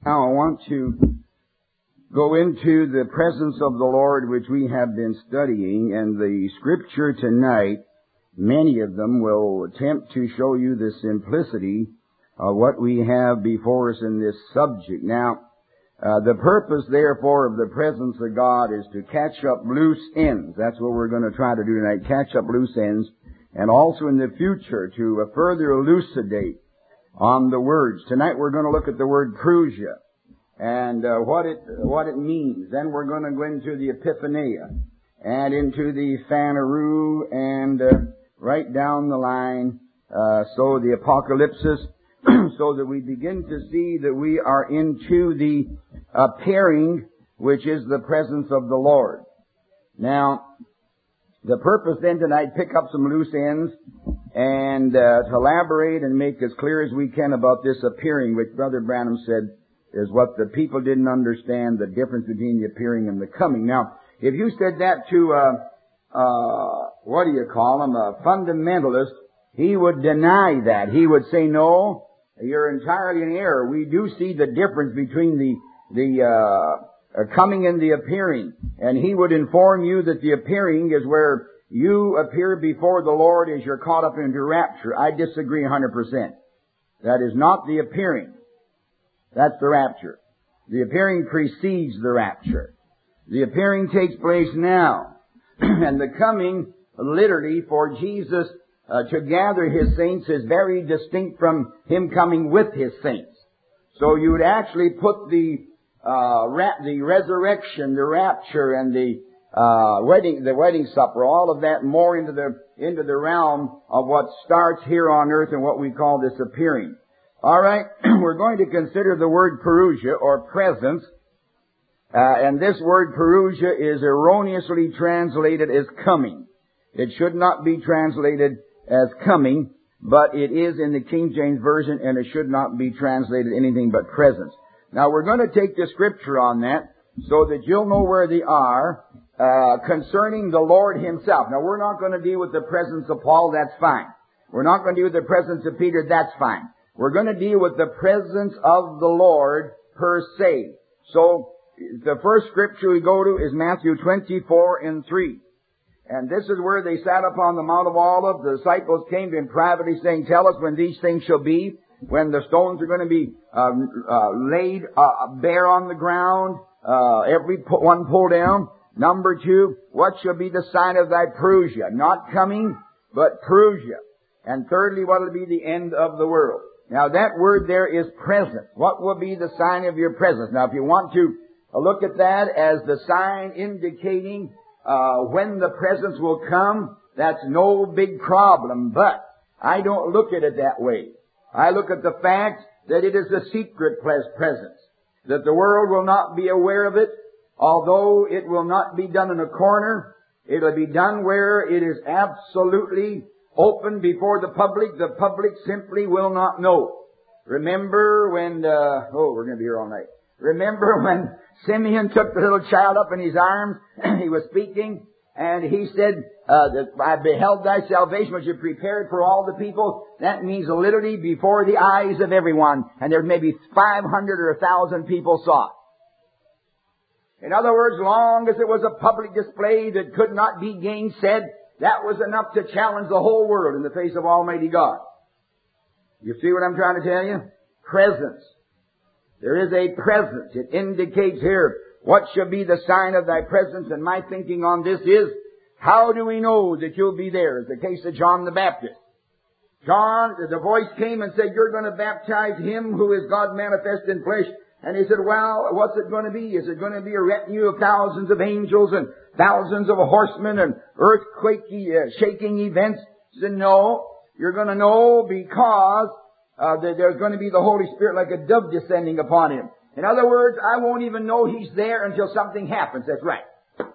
Now I want to go into the presence of the Lord which we have been studying, and the scripture tonight, many of them will attempt to show you the simplicity of what we have before us in this subject. Now, the purpose, therefore, of the presence of God is to catch up loose ends. That's what we're going to try to do tonight, catch up loose ends, and also in the future to further elucidate on the words. Tonight we're going to look at the word parousia and what it means. Then we're going to go into the epiphania and into the phaneroo and right down the line, so the apocalypsis, so that we begin to see that we are into the appearing, which is the presence of the Lord. Now, the purpose then tonight, pick up some loose ends and to elaborate and make as clear as we can about this appearing, which Brother Branham said is what the people didn't understand, the difference between the appearing and the coming. Now, if you said that to a fundamentalist, he would deny that. He would say, no, you're entirely in error. We do see the difference between the coming and the appearing. And he would inform you that the appearing is where you appear before the Lord as you're caught up into rapture. I disagree 100%. That is not the appearing. That's the rapture. The appearing precedes the rapture. The appearing takes place now. And the coming, literally, for Jesus to gather His saints is very distinct from Him coming with His saints. So you would actually put the resurrection, the rapture, and the wedding supper, all of that more into the realm of what starts here on earth and what we call this appearing. All right, we're going to consider the word parousia or presence, and this word parousia is erroneously translated as coming. It should not be translated as coming, but it is in the King James Version, and it should not be translated anything but presence. Now, we're going to take the scripture on that so that you'll know where they are concerning the Lord Himself. Now, we're not going to deal with the presence of Paul. That's fine. We're not going to deal with the presence of Peter. That's fine. We're going to deal with the presence of the Lord per se. So, the first scripture we go to is Matthew 24:3. And this is where they sat upon the Mount of Olives. The disciples came to Him privately saying, tell us when these things shall be, when the stones are going to be laid bare on the ground, every one pulled down. Number 2, what shall be the sign of thy parousia? Not coming, but parousia. And thirdly, what will be the end of the world? Now that word there is presence. What will be the sign of your presence? Now if you want to look at that as the sign indicating when the presence will come, that's no big problem. But I don't look at it that way. I look at the fact that it is a secret presence, that the world will not be aware of it, although it will not be done in a corner. It will be done where it is absolutely open before the public. The public simply will not know. Remember when, we're going to be here all night. Remember when Simeon took the little child up in his arms, he was speaking, and he said, I beheld thy salvation which you prepared for all the people. That means literally before the eyes of everyone. And there may be 500 or 1,000 people saw it. In other words, long as it was a public display that could not be gainsaid, that was enough to challenge the whole world in the face of Almighty God. You see what I'm trying to tell you? Presence. There is a presence. It indicates here what shall be the sign of thy presence. And my thinking on this is, how do we know that you'll be there? It's the case of John the Baptist. John, the voice came and said, you're going to baptize Him who is God manifest in flesh. And he said, well, what's it going to be? Is it going to be a retinue of thousands of angels and thousands of horsemen and shaking events? He said, no, you're going to know because that there's going to be the Holy Spirit like a dove descending upon Him. In other words, I won't even know He's there until something happens. That's right.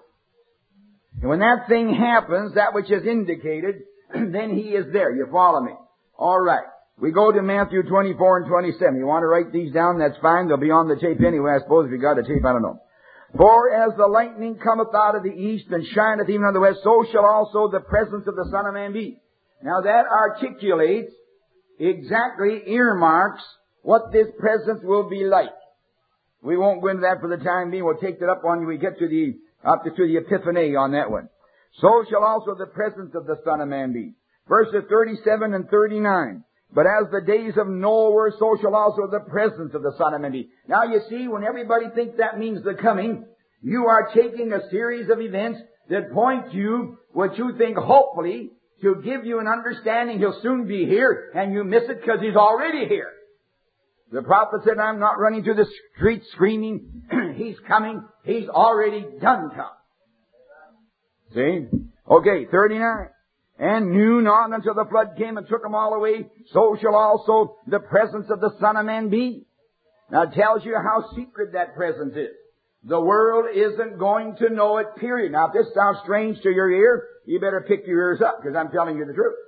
And when that thing happens, that which is indicated, then He is there. You follow me? All right. We go to Matthew 24:27. You want to write these down? That's fine. They'll be on the tape anyway. I suppose if you got a tape, I don't know. For as the lightning cometh out of the east and shineth even on the west, so shall also the presence of the Son of Man be. Now that articulates, exactly earmarks what this presence will be like. We won't go into that for the time being. We'll take that up when we get to the Epiphany on that one. So shall also the presence of the Son of Man be. Verses 37 and 39. But as the days of Noah were, so shall also the presence of the Son of Man be. Now you see, when everybody thinks that means the coming, you are taking a series of events that point you what you think hopefully to give you an understanding he'll soon be here, and you miss it because he's already here. The prophet said, I'm not running through the streets screaming, he's coming, he's already done come. See? Okay, 39. And knew not until the flood came and took them all away, so shall also the presence of the Son of Man be. Now it tells you how secret that presence is. The world isn't going to know it, period. Now if this sounds strange to your ear, you better pick your ears up, because I'm telling you the truth.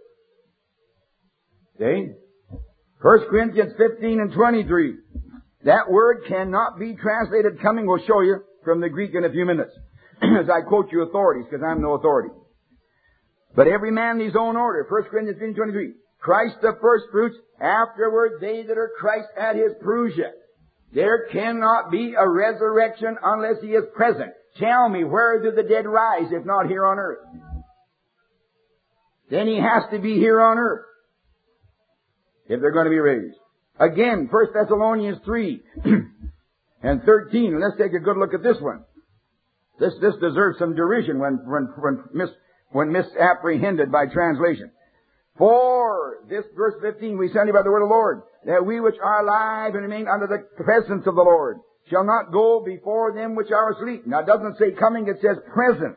See? 1 Corinthians 15 and 23. That word cannot be translated coming. We'll show you from the Greek in a few minutes. As I quote you authorities, because I'm no authority. But every man in his own order. 1 Corinthians 15, 23. Christ the first fruits, afterward they that are Christ at his parousia. There cannot be a resurrection unless he is present. Tell me, where do the dead rise if not here on earth? Then he has to be here on earth if they're going to be raised. Again, 1 Thessalonians 3 and 13. Let's take a good look at this one. This deserves some derision when misapprehended by translation. For this verse 15, we send you by the word of the Lord, that we which are alive and remain under the presence of the Lord shall not go before them which are asleep. Now it doesn't say coming, it says presence.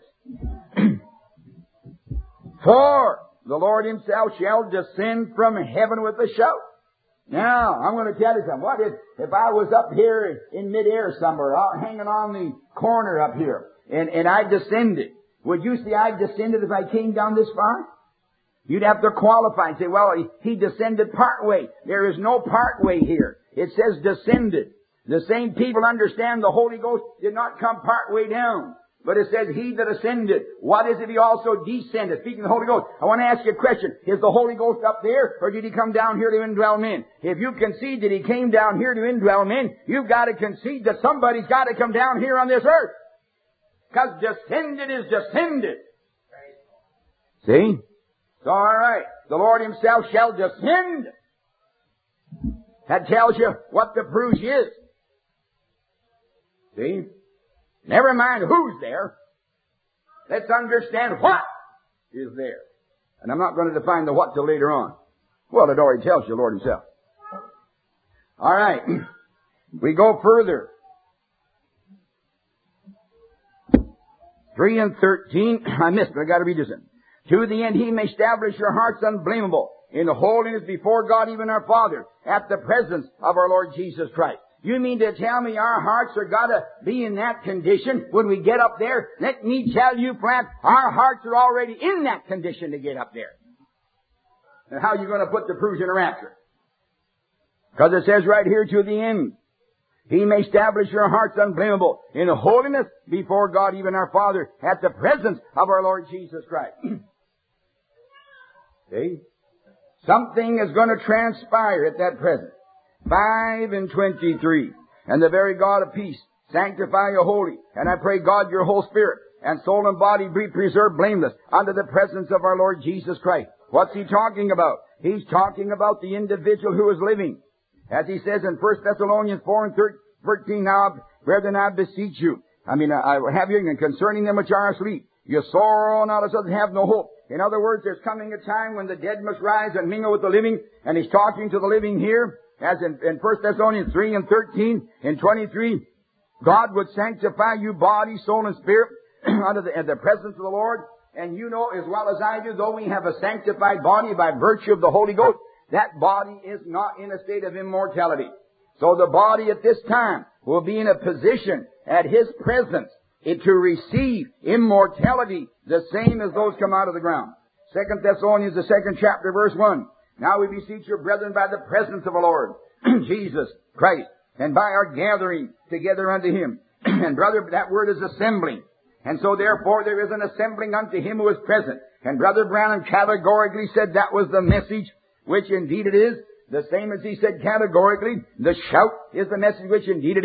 For the Lord himself shall descend from heaven with a shout. Now, I'm going to tell you something. What if I was up here in midair somewhere, hanging on the corner up here, and I descended? Would you say I descended if I came down this far? You'd have to qualify and say, well, he descended part way. There is no part way here. It says descended. The same people understand the Holy Ghost did not come part way down. But it says, he that ascended. What is it he also descended? Speaking of the Holy Ghost, I want to ask you a question. Is the Holy Ghost up there, or did he come down here to indwell men? If you concede that he came down here to indwell men, you've got to concede that somebody's got to come down here on this earth. Because descended is descended. See? So alright. The Lord himself shall descend. That tells you what the parousia is. See? Never mind who's there. Let's understand what is there. And I'm not going to define the what till later on. Well, it already tells you, Lord himself. Alright. We go further. 3 and 13. I missed it. I got to read this in. To the end he may establish your hearts unblameable in holiness before God, even our Father, at the presence of our Lord Jesus Christ. You mean to tell me our hearts are got to be in that condition when we get up there? Let me tell you, friend, our hearts are already in that condition to get up there. And how are you going to put the proofs in a rapture? Because it says right here, to the end, he may establish your hearts unblameable in holiness before God, even our Father, at the presence of our Lord Jesus Christ. See? Something is going to transpire at that presence. 5 and 23. And the very God of peace sanctify you wholly. And I pray God your whole spirit and soul and body be preserved blameless under the presence of our Lord Jesus Christ. What's he talking about? He's talking about the individual who is living. As he says in 1 Thessalonians 4 and 13, now, brethren, I beseech you. I have you concerning them which are asleep. You sorrow not as others have no hope. In other words, there's coming a time when the dead must rise and mingle with the living. And he's talking to the living here. As in 1 Thessalonians 3 and 13 and 23, God would sanctify you body, soul, and spirit under the presence of the Lord. And you know as well as I do, though we have a sanctified body by virtue of the Holy Ghost, that body is not in a state of immortality. So the body at this time will be in a position at His presence to receive immortality the same as those come out of the ground. 2 Thessalonians, the 2nd chapter, verse 1. Now we beseech you, brethren, by the presence of the Lord Jesus Christ, and by our gathering together unto Him. And brother, that word is assembling. And so therefore there is an assembling unto Him who is present. And Brother Branham categorically said that was the message, which indeed it is. The same as he said categorically, the shout is the message, which indeed it is.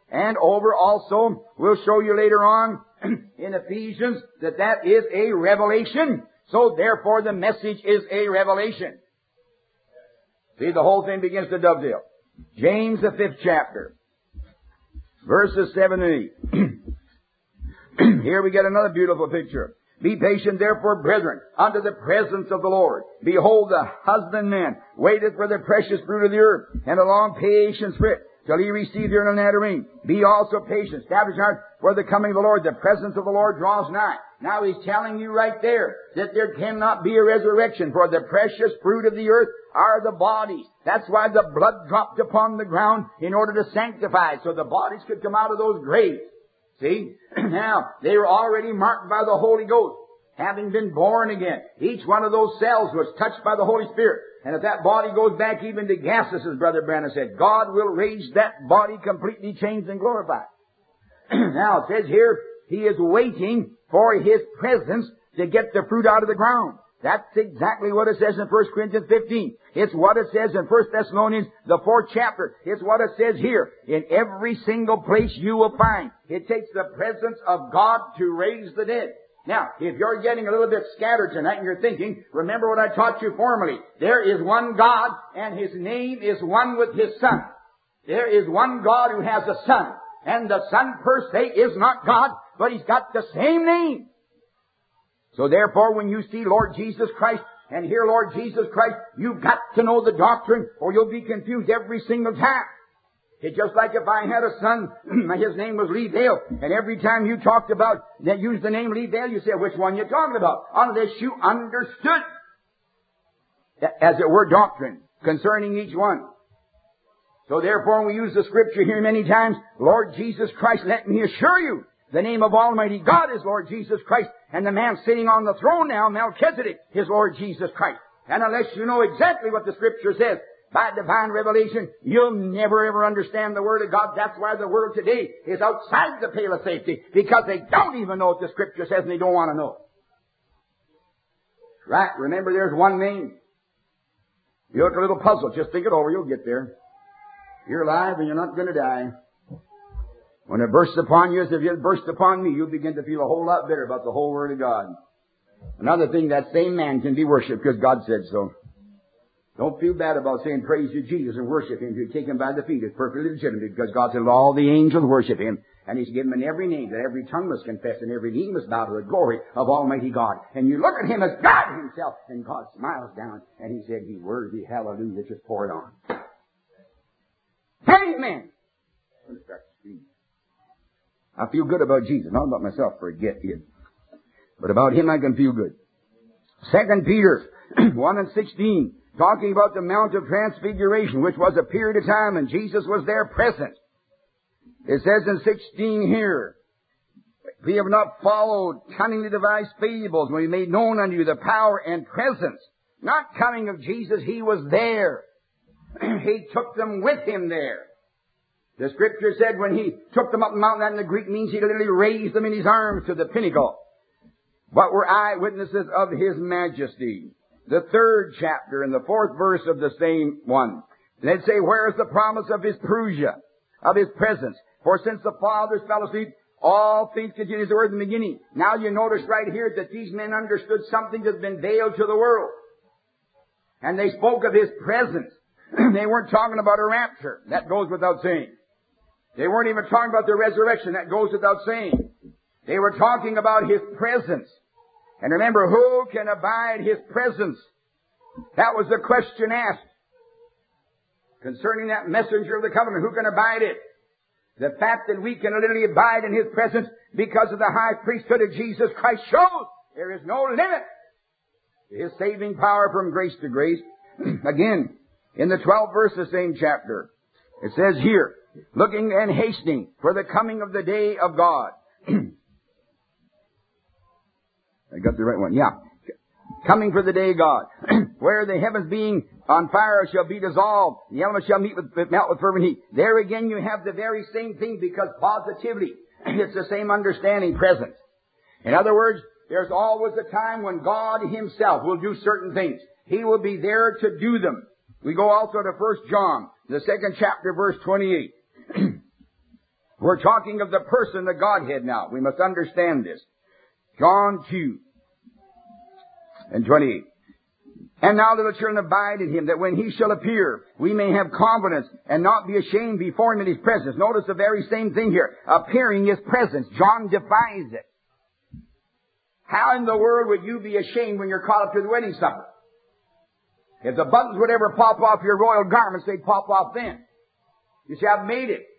And over also, we'll show you later on in Ephesians that is a revelation. So therefore the message is a revelation. See, the whole thing begins to dovetail. James, the 5th chapter, verses 7 and 8. Here we get another beautiful picture. Be patient, therefore, brethren, unto the presence of the Lord. Behold, the husbandman waiteth for the precious fruit of the earth, and a long patience for it, till he receive the earnest latter rain. Be also patient, establish your heart, for the coming of the Lord. The presence of the Lord draws nigh. Now he's telling you right there that there cannot be a resurrection, for the precious fruit of the earth are the bodies. That's why the blood dropped upon the ground in order to sanctify, so the bodies could come out of those graves. See? Now, they were already marked by the Holy Ghost, having been born again. Each one of those cells was touched by the Holy Spirit. And if that body goes back even to gases, as Brother Branham said, God will raise that body completely changed and glorified. Now, it says here, He is waiting for His presence to get the fruit out of the ground. That's exactly what it says in 1 Corinthians 15. It's what it says in 1 Thessalonians, the 4th chapter. It's what it says here. In every single place you will find, it takes the presence of God to raise the dead. Now, if you're getting a little bit scattered tonight and you're thinking, remember what I taught you formerly. There is one God, and His name is one with His Son. There is one God who has a Son. And the Son per se is not God, but He's got the same name. So therefore, when you see Lord Jesus Christ and hear Lord Jesus Christ, you've got to know the doctrine, or you'll be confused every single time. It's just like if I had a son, his name was Lee Dale, and every time you talked about, that used the name Lee Dale, you say, which one you talking about? Unless you understood, as it were, doctrine concerning each one. So therefore, when we use the scripture here many times, Lord Jesus Christ, let me assure you, the name of Almighty God is Lord Jesus Christ, and the man sitting on the throne now, Melchizedek, is Lord Jesus Christ. And unless you know exactly what the scripture says, by divine revelation, you'll never ever understand the Word of God. That's why the world today is outside the pale of safety, because they don't even know what the Scripture says and they don't want to know. Right? Remember, there's one name. You look a little puzzled. Just think it over. You'll get there. You're alive and you're not going to die. When it bursts upon you as if it burst upon me, you'll begin to feel a whole lot better about the whole Word of God. Another thing, that same man can be worshipped because God said so. Don't feel bad about saying praise to Jesus and worship Him. To take Him by the feet is perfectly legitimate, because God said all the angels worship Him. And He's given every name that every tongue must confess and every knee must bow to the glory of Almighty God. And you look at Him as God Himself, and God smiles down and He said, He's worthy, hallelujah, just pour it on. Amen! I feel good about Jesus, not about myself, forget it. But about Him I can feel good. 2 Peter 1 and 16. Talking about the Mount of Transfiguration, which was a period of time, and Jesus was there present. It says in 16 here, we have not followed cunningly devised fables when He made known unto you the power and presence. Not coming of Jesus, He was there. He took them with Him there. The Scripture said when He took them up the mountain, that in the Greek means He literally raised them in His arms to the pinnacle. But were eyewitnesses of His majesty. The 3rd chapter and the 4th verse of the same one. And they'd say, where is the promise of His parousia, of His presence? For since the fathers fell asleep, all things continue as they were in the beginning. Now you notice right here that these men understood something that's been veiled to the world. And they spoke of His presence. They weren't talking about a rapture. That goes without saying. They weren't even talking about the resurrection. That goes without saying. They were talking about His presence. And remember, who can abide His presence? That was the question asked concerning that messenger of the covenant. Who can abide it? The fact that we can literally abide in His presence because of the high priesthood of Jesus Christ shows there is no limit to His saving power from grace to grace. Again, in the 12th verse of the same chapter, it says here, looking and hastening for the coming of the day of God. I got the right one. Yeah. Coming for the day of God. Where the heavens being on fire shall be dissolved. The elements shall melt with fervent heat. There again you have the very same thing, because positively it's the same understanding present. In other words, there's always a time when God Himself will do certain things. He will be there to do them. We go also to 1 John, the 2nd chapter, verse 28. We're talking of the person, the Godhead now. We must understand this. John 2 and 28. And now, little children, abide in Him, that when He shall appear, we may have confidence and not be ashamed before Him in His presence. Notice the very same thing here. Appearing is presence. John defies it. How in the world would you be ashamed when you're called up to the wedding supper? If the buttons would ever pop off your royal garments, they'd pop off then. You see, I've made it.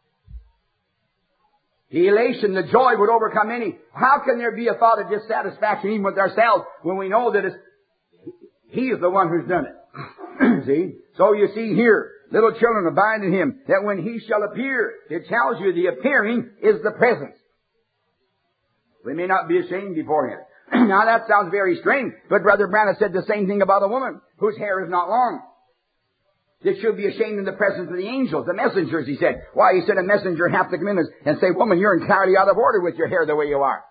The elation, the joy would overcome any. How can there be a thought of dissatisfaction even with ourselves when we know that He is the one who's done it? See? So you see here, little children, abide in Him, that when He shall appear, it tells you the appearing is the presence. We may not be ashamed before Him. Now that sounds very strange, but Brother Branham said the same thing about a woman whose hair is not long. That she'll be ashamed in the presence of the angels, the messengers, he said. Why? He said a messenger have to come in and say, woman, you're entirely out of order with your hair the way you are.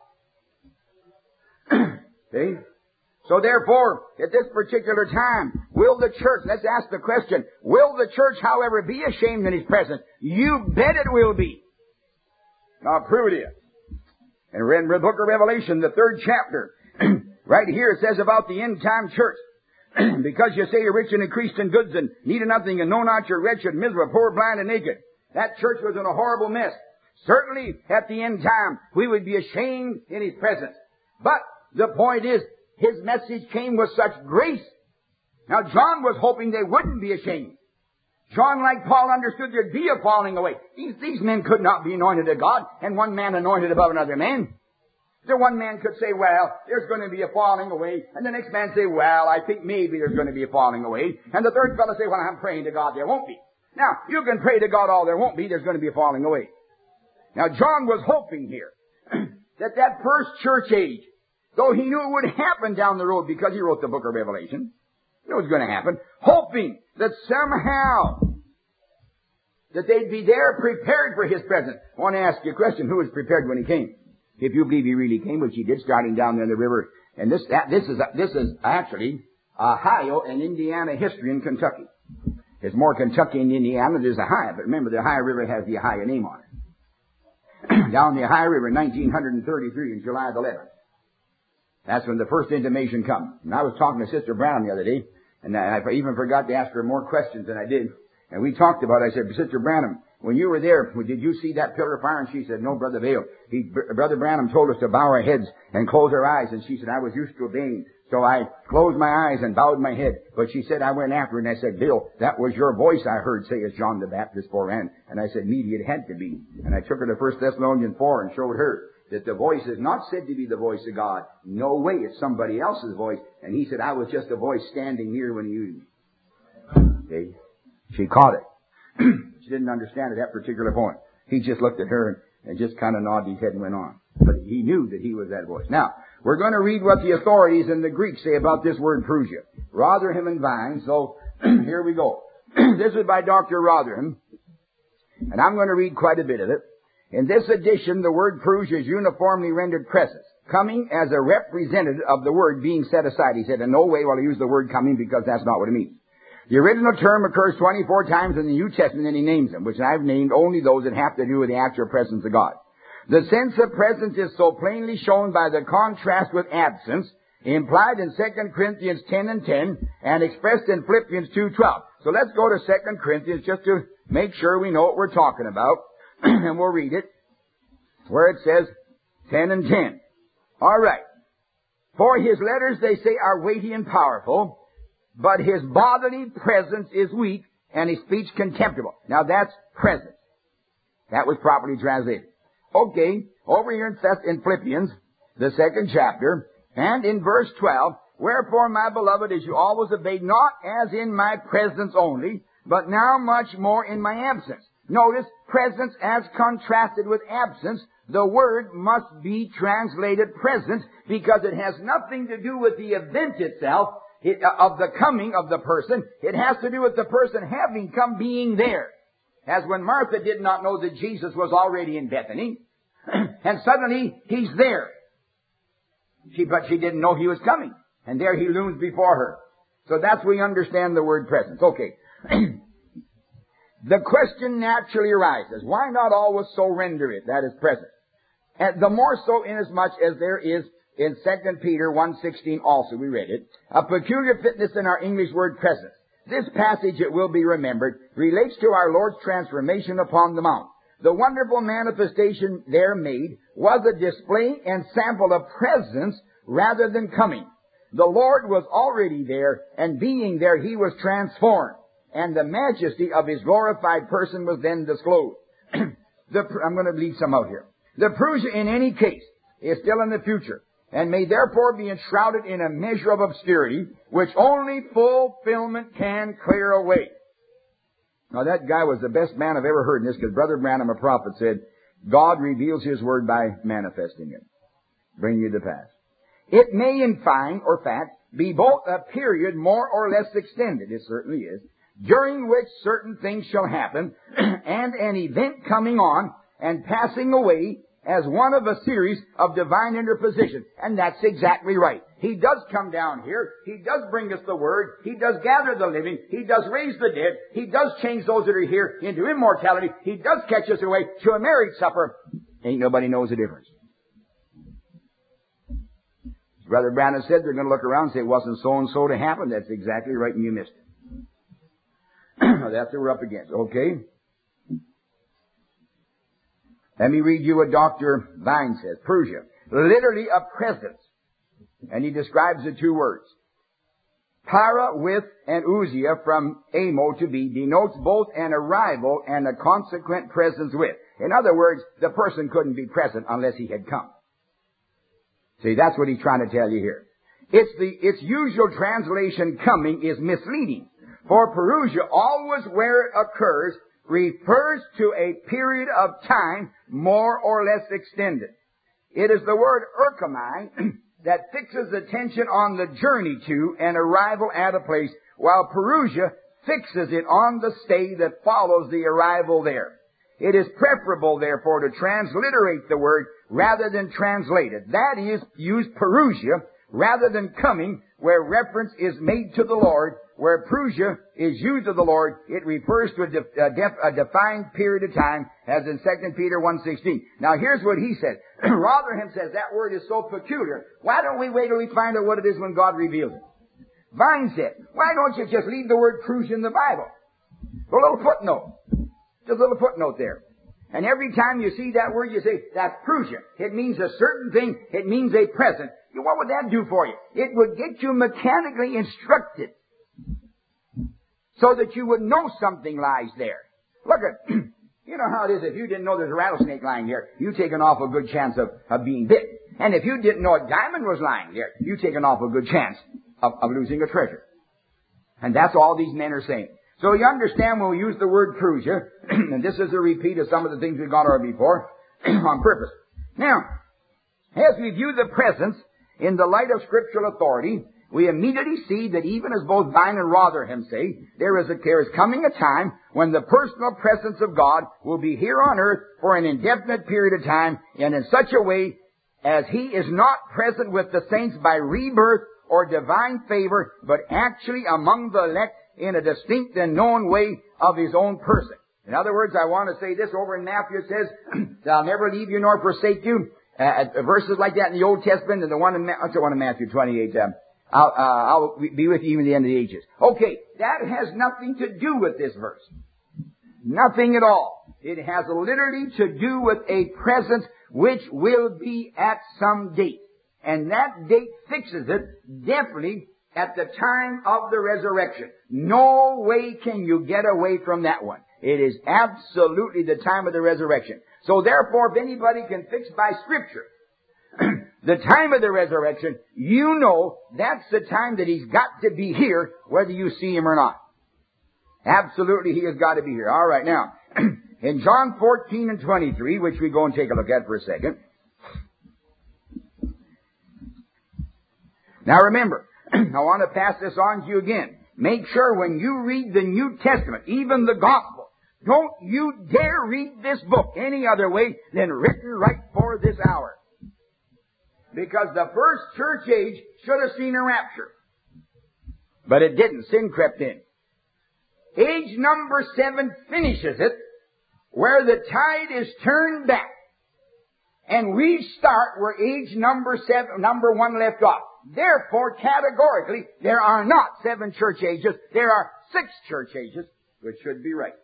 See? So therefore, at this particular time, will the church, let's ask the question, will the church, however, be ashamed in His presence? You bet it will be. Now prove it is. And read in the book of Revelation, the 3rd chapter, right here it says about the end time church. Because you say you're rich and increased in goods and need nothing and know not you're wretched, miserable, poor, blind, and naked. That church was in a horrible mess. Certainly, at the end time, we would be ashamed in His presence. But the point is, His message came with such grace. Now, John was hoping they wouldn't be ashamed. John, like Paul, understood there'd be a falling away. These men could not be anointed of God, and one man anointed above another man. The one man could say, well, there's going to be a falling away. And the next man say, well, I think maybe there's going to be a falling away. And the third fellow say, well, I'm praying to God there won't be. Now, you can pray to God all there won't be. There's going to be a falling away. Now, John was hoping here that first church age, though he knew it would happen down the road because he wrote the book of Revelation, it was going to happen, hoping that somehow that they'd be there prepared for His presence. I want to ask you a question. Who was prepared when He came? If you believe He really came, which He did, starting down there in the river. And this is actually Ohio and Indiana history in Kentucky. There's more Kentucky and Indiana than there's Ohio. But remember, the Ohio River has the Ohio name on it. Down the Ohio River, 1933, in July the 11th. That's when the first intimation comes. And I was talking to Sister Brown the other day, and I even forgot to ask her more questions than I did. And we talked about it. I said, Sister Branham, when you were there, did you see that pillar of fire? And she said, no, Brother Vail. Brother Branham told us to bow our heads and close our eyes. And she said, I was used to obeying. So I closed my eyes and bowed my head. But she said, I went after her and I said, Bill, that was your voice I heard say as John the Baptist foreran. And I said, maybe it had to be. And I took her to 1 Thessalonians 4 and showed her that the voice is not said to be the voice of God. No way, it's somebody else's voice. And he said, I was just a voice standing near when he used me. Okay? She caught it. She didn't understand at that particular point. He just looked at her and just kind of nodded his head and went on. But he knew that he was that voice. Now, we're going to read what the authorities in the Greek say about this word prusia. Rotherham and Vine. So, here we go. This is by Dr. Rotherham. And I'm going to read quite a bit of it. In this edition, the word prusia is uniformly rendered presence, coming as a representative of the word being set aside. He said, in no way will I use the word coming because that's not what it means. The original term occurs 24 times in the New Testament, and he names them, which I've named only those that have to do with the actual presence of God. The sense of presence is so plainly shown by the contrast with absence, implied in 2 Corinthians 10 and 10, and expressed in Philippians 2:12. So let's go to 2 Corinthians just to make sure we know what we're talking about, and we'll read it, where it says 10 and 10. All right. For His letters, they say, are weighty and powerful, but His bodily presence is weak, and His speech contemptible. Now that's presence. That was properly translated. Okay, over here in Philippians, the 2nd chapter, and in verse 12, wherefore, my beloved, as you always obeyed, not as in my presence only, but now much more in my absence. Notice, presence as contrasted with absence, the word must be translated presence, because it has nothing to do with the event itself, of the coming of the person. It has to do with the person having come, being there. As when Martha did not know that Jesus was already in Bethany, and suddenly He's there. But she didn't know He was coming. And there He looms before her. So that's where we understand the word presence. Okay. the question naturally arises, why not always so render it, that is present? And the more so inasmuch as there is in 2 Peter 1:16 also, we read it, a peculiar fitness in our English word presence. This passage, it will be remembered, relates to our Lord's transformation upon the mount. The wonderful manifestation there made was a display and sample of presence rather than coming. The Lord was already there, and being there, He was transformed, and the majesty of His glorified person was then disclosed. I'm going to leave some out here. The Parousia, in any case, is still in the future, and may therefore be enshrouded in a measure of obscurity, which only fulfillment can clear away. Now that guy was the best man I've ever heard in this, because Brother Branham, a prophet, said, God reveals His Word by manifesting it, bringing you to pass. It may in fine or fact be both a period more or less extended, it certainly is, during which certain things shall happen, and an event coming on and passing away as one of a series of divine interposition. And that's exactly right. He does come down here. He does bring us the Word. He does gather the living. He does raise the dead. He does change those that are here into immortality. He does catch us away to a marriage supper. Ain't nobody knows the difference. Brother Branham said they're going to look around and say, it wasn't so-and-so to happen. That's exactly right, and you missed it. That's what we're up against. Okay? Let me read you what Dr. Vine says. Parousia, literally a presence. And he describes the two words. Para with and ousia from amo to be denotes both an arrival and a consequent presence with. In other words, the person couldn't be present unless he had come. See, that's what he's trying to tell you here. Its usual translation coming is misleading. For Parousia, always where it occurs, refers to a period of time more or less extended. It is the word erchomai that fixes attention on the journey to and arrival at a place, while Parousia fixes it on the stay that follows the arrival there. It is preferable, therefore, to transliterate the word rather than translate it. That is, use Parousia rather than coming, where reference is made to the Lord. Where Parousia is used of the Lord, it refers to a defined period of time, as in 2 Peter 1:16. Now here's what he says. Rotherham says that word is so peculiar. Why don't we wait till we find out what it is when God reveals it? Vine said, why don't you just leave the word Parousia in the Bible? A little footnote. Just a little footnote there. And every time you see that word, you say, that's Parousia. It means a certain thing. It means a present. What would that do for you? It would get you mechanically instructed, so that you would know something lies there. Look at, you know how it is, if you didn't know there's a rattlesnake lying here, you take an awful good chance of being bit. And if you didn't know a diamond was lying there, you take an awful good chance of losing a treasure. And that's all these men are saying. So you understand when we use the word Parousia, and this is a repeat of some of the things we've gone over before, on purpose. Now, as we view the presence in the light of scriptural authority, we immediately see that even as both Vine and Rotherham say, there is coming a time when the personal presence of God will be here on earth for an indefinite period of time, and in such a way as He is not present with the saints by rebirth or divine favor, but actually among the elect in a distinct and known way of His own person. In other words, I want to say this over in Matthew. It says, I'll never leave you nor forsake you. Verses like that in the Old Testament, and the one in Matthew 28, I'll be with you even the end of the ages. Okay, that has nothing to do with this verse. Nothing at all. It has literally to do with a presence which will be at some date. And that date fixes it definitely at the time of the resurrection. No way can you get away from that one. It is absolutely the time of the resurrection. So therefore, if anybody can fix by Scripture the time of the resurrection, you know that's the time that He's got to be here, whether you see Him or not. Absolutely, He has got to be here. All right, now, in John 14 and 23, which we go and take a look at for a second. Now remember, I want to pass this on to you again. Make sure when you read the New Testament, even the Gospel, don't you dare read this book any other way than written right for this hour. Because the first church age should have seen a rapture. But it didn't. Sin crept in. Age number 7 finishes it, where the tide is turned back. And we start where age number 1 left off. Therefore, categorically, there are not 7 church ages. There are 6 church ages, which should be right.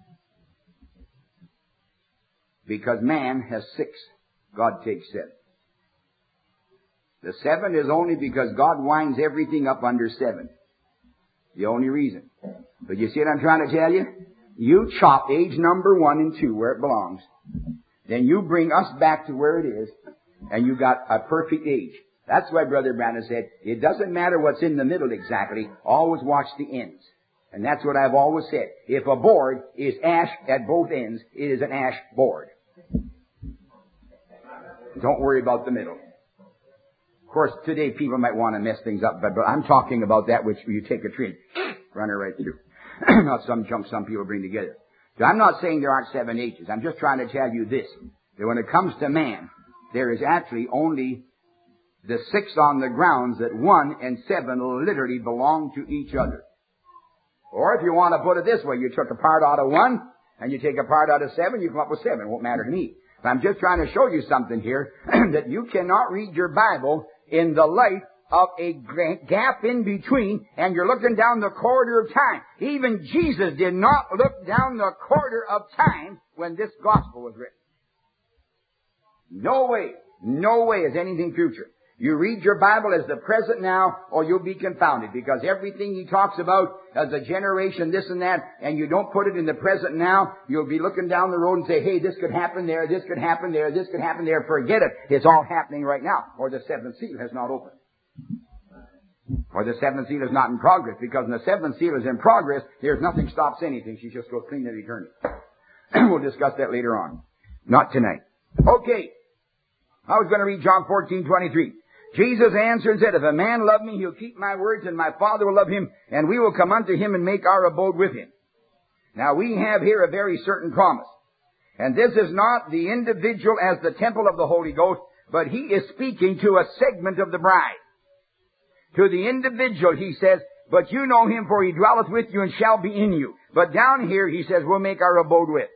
Because man has 6. God takes 7. The 7 is only because God winds everything up under 7. The only reason. But you see what I'm trying to tell you? You chop age number 1 and 2 where it belongs. Then you bring us back to where it is, and you got a perfect age. That's why Brother Branham said, it doesn't matter what's in the middle exactly, always watch the ends. And that's what I've always said. If a board is ash at both ends, it is an ash board. Don't worry about the middle. Of course, today people might want to mess things up, but I'm talking about that which you take a tree and run it right through. Not some junk some people bring together. So I'm not saying there aren't 7 ages. I'm just trying to tell you this, that when it comes to man, there is actually only the 6 on the grounds that 1 and 7 literally belong to each other. Or if you want to put it this way, you took a part out of 1 and you take a part out of 7, you come up with 7. It won't matter to me. But I'm just trying to show you something here that you cannot read your Bible in the light of a gap in between, and you're looking down the corridor of time. Even Jesus did not look down the corridor of time when this gospel was written. No way is anything future. You read your Bible as the present now, or you'll be confounded, because everything he talks about as a generation, this and that, and you don't put it in the present now, you'll be looking down the road and say, hey, this could happen there, this could happen there, this could happen there. Forget it. It's all happening right now. Or the 7th seal has not opened. Or the 7th seal is not in progress, because when the 7th seal is in progress, there's nothing stops anything. She just goes clean at eternity. We'll discuss that later on. Not tonight. Okay. I was going to read John 14:23. Jesus answered and said, if a man love me, he'll keep my words, and my Father will love him, and we will come unto him and make our abode with him. Now we have here a very certain promise. And this is not the individual as the temple of the Holy Ghost, but he is speaking to a segment of the bride. To the individual, he says, but you know him, for he dwelleth with you and shall be in you. But down here, he says, we'll make our abode with.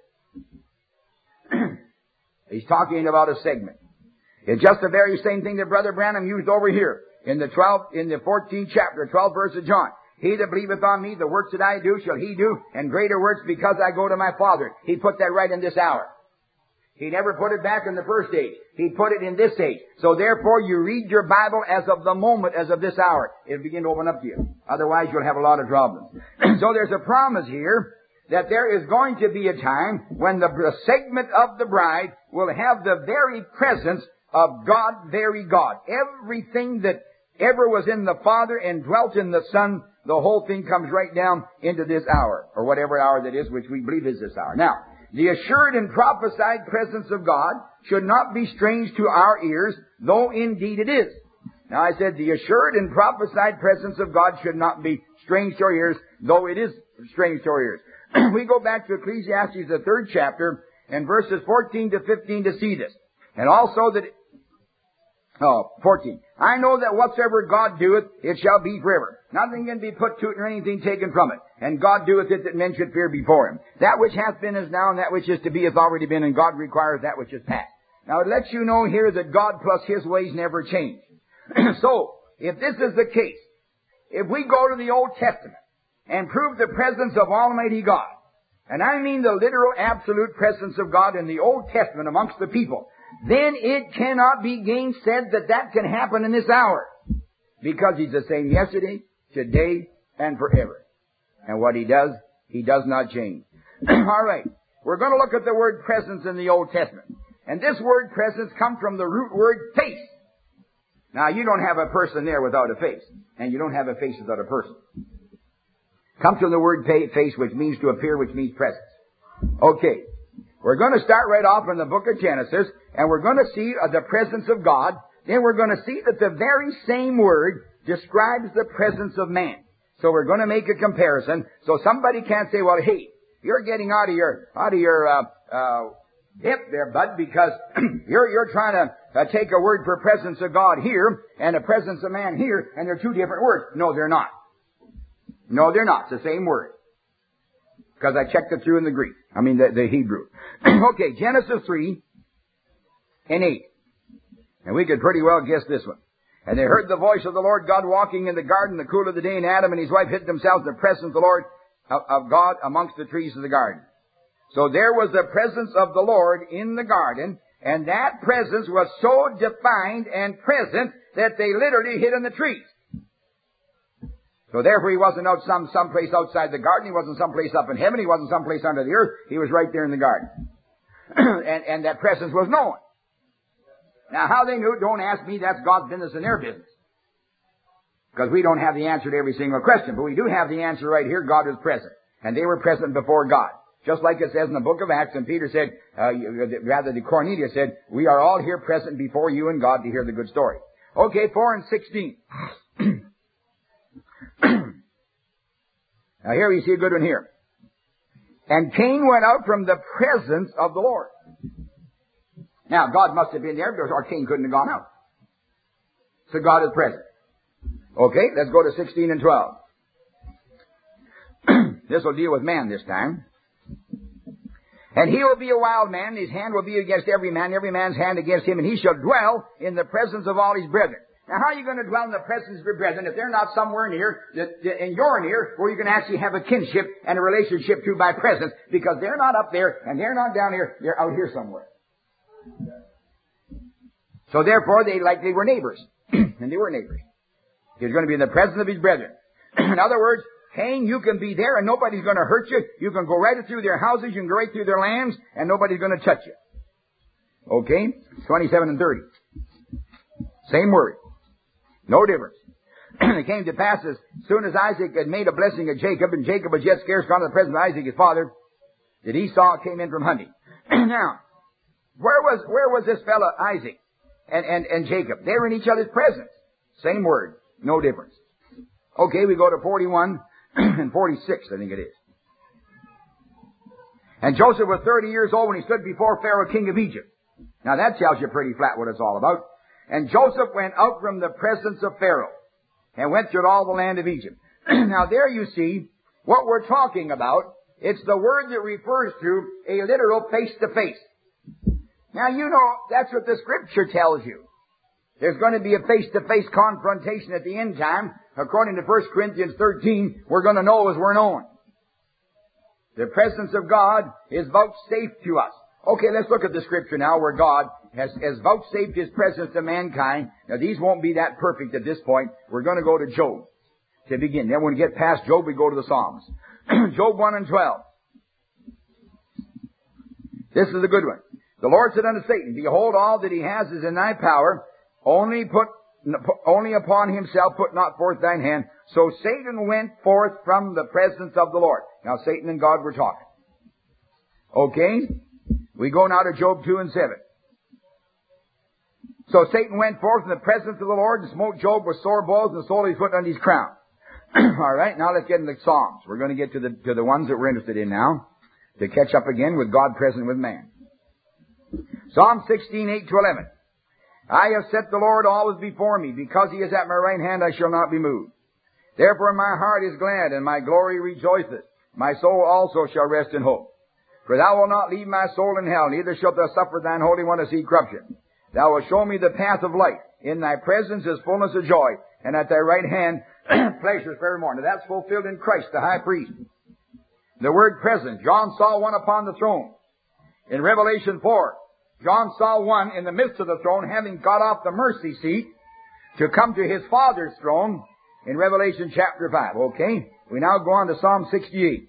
He's talking about a segment. It's just the very same thing that Brother Branham used over here in the 14th chapter, 12th verse of John. He that believeth on me, the works that I do shall he do, and greater works because I go to my Father. He put that right in this hour. He never put it back in the first age. He put it in this age. So therefore you read your Bible as of the moment, as of this hour. It'll begin to open up to you. Otherwise you'll have a lot of problems. So there's a promise here that there is going to be a time when the segment of the bride will have the very presence of God, very God. Everything that ever was in the Father and dwelt in the Son, the whole thing comes right down into this hour, or whatever hour that is, which we believe is this hour. Now, the assured and prophesied presence of God should not be strange to our ears, though indeed it is. Now I said the assured and prophesied presence of God should not be strange to our ears, though it is strange to our ears. We go back to Ecclesiastes, the 3rd chapter, and verses 14 to 15 to see this. And also that 14. I know that whatsoever God doeth, it shall be forever. Nothing can be put to it, nor anything taken from it. And God doeth it that men should fear before him. That which hath been is now, and that which is to be hath already been, and God requires that which is past. Now it lets you know here that God plus his ways never change. So, if this is the case, if we go to the Old Testament and prove the presence of Almighty God, and I mean the literal absolute presence of God in the Old Testament amongst the people, then it cannot be gainsaid that that can happen in this hour. Because he's the same yesterday, today, and forever. And what he does not change. All right. We're going to look at the word presence in the Old Testament. And this word presence comes from the root word face. Now, you don't have a person there without a face. And you don't have a face without a person. Comes from the word face, which means to appear, which means presence. Okay. We're going to start right off in the book of Genesis, and we're going to see the presence of God. Then we're going to see that the very same word describes the presence of man. So we're going to make a comparison. So somebody can't say, well, hey, you're getting out of your hip there, bud, because you're trying to take a word for presence of God here and a presence of man here, and they're two different words. No, they're not. No, they're not. It's the same word. because I checked it through in the Greek. The Hebrew. Okay, Genesis 3 and 8. And we could pretty well guess this one. And they heard the voice of the Lord God walking in the garden in the cool of the day, and Adam and his wife hid themselves in the presence of the Lord of God amongst the trees of the garden. So there was the presence of the Lord in the garden, and that presence was so defined and present that they literally hid in the trees. So therefore he wasn't out someplace outside the garden, he wasn't someplace up in heaven, he wasn't someplace under the earth, he was right there in the garden. and that presence was known. Now, how they knew, don't ask me. That's God's business and their business. Because we don't have the answer to every single question. But we do have the answer right here. God was present. And they were present before God. Just like it says in the book of Acts. And Peter said, Cornelius said, we are all here present before you and God to hear the good story. Okay, 4 and 16. Now here we see a good one here. And Cain went out from the presence of the Lord. Now, God must have been there because our Cain couldn't have gone out. So God is present. Okay, let's go to 16 and 12. This will deal with man this time. And he will be a wild man, his hand will be against every man's hand against him, and he shall dwell in the presence of all his brethren. Now, how are you going to dwell in the presence of your brethren if they're not somewhere near, and you're near, where you can actually have a kinship and a relationship to by presence, because they're not up there, and they're not down here, they're out here somewhere. So therefore, they were neighbors. And they were neighbors. He was going to be in the presence of his brethren. In other words, Cain, you can be there and nobody's going to hurt you. You can go right through their houses, you can go right through their lands, and nobody's going to touch you. Okay? 27 and 30. Same word. No difference. It came to pass as soon as Isaac had made a blessing of Jacob, and Jacob was yet scarce gone to the presence of Isaac his father, that Esau came in from hunting. Now, where was this fellow Isaac and Jacob? They were in each other's presence. Same word. No difference. Okay, we go to 41 and 46, I think it is. And Joseph was 30 years old when he stood before Pharaoh, king of Egypt. Now that tells you pretty flat what it's all about. And Joseph went out from the presence of Pharaoh and went through all the land of Egypt. Now there you see what we're talking about. It's the word that refers to a literal face-to-face. Now you know, that's what the Scripture tells you. There's going to be a face-to-face confrontation at the end time. According to 1 Corinthians 13, we're going to know as we're known. The presence of God is vouchsafed to us. Okay, let's look at the Scripture now where God has vouchsafed His presence to mankind. Now these won't be that perfect at this point. We're going to go to Job to begin. Then when we get past Job, we go to the Psalms. Job 1 and 12. This is a good one. The Lord said unto Satan, behold, all that he has is in thy power. Only upon himself put not forth thine hand. So Satan went forth from the presence of the Lord. Now Satan and God were talking. Okay? We go now to Job 2 and 7. So Satan went forth in the presence of the Lord and smote Job with sore blows and the sole of his foot under his crown. All right, now let's get into the Psalms. We're going to get to the ones that we're interested in now, to catch up again with God present with man. Psalm 16, 8 to 11. I have set the Lord always before me. Because he is at my right hand, I shall not be moved. Therefore my heart is glad, and my glory rejoiceth. My soul also shall rest in hope. For thou wilt not leave my soul in hell, neither shalt thou suffer thine Holy One to see corruption. Thou wilt show me the path of life. In thy presence is fullness of joy, and at thy right hand pleasures forevermore. Now that's fulfilled in Christ, the high priest. The word present. John saw one upon the throne. In Revelation 4, John saw one in the midst of the throne, having got off the mercy seat to come to his Father's throne in Revelation chapter 5. Okay? We now go on to Psalm 68.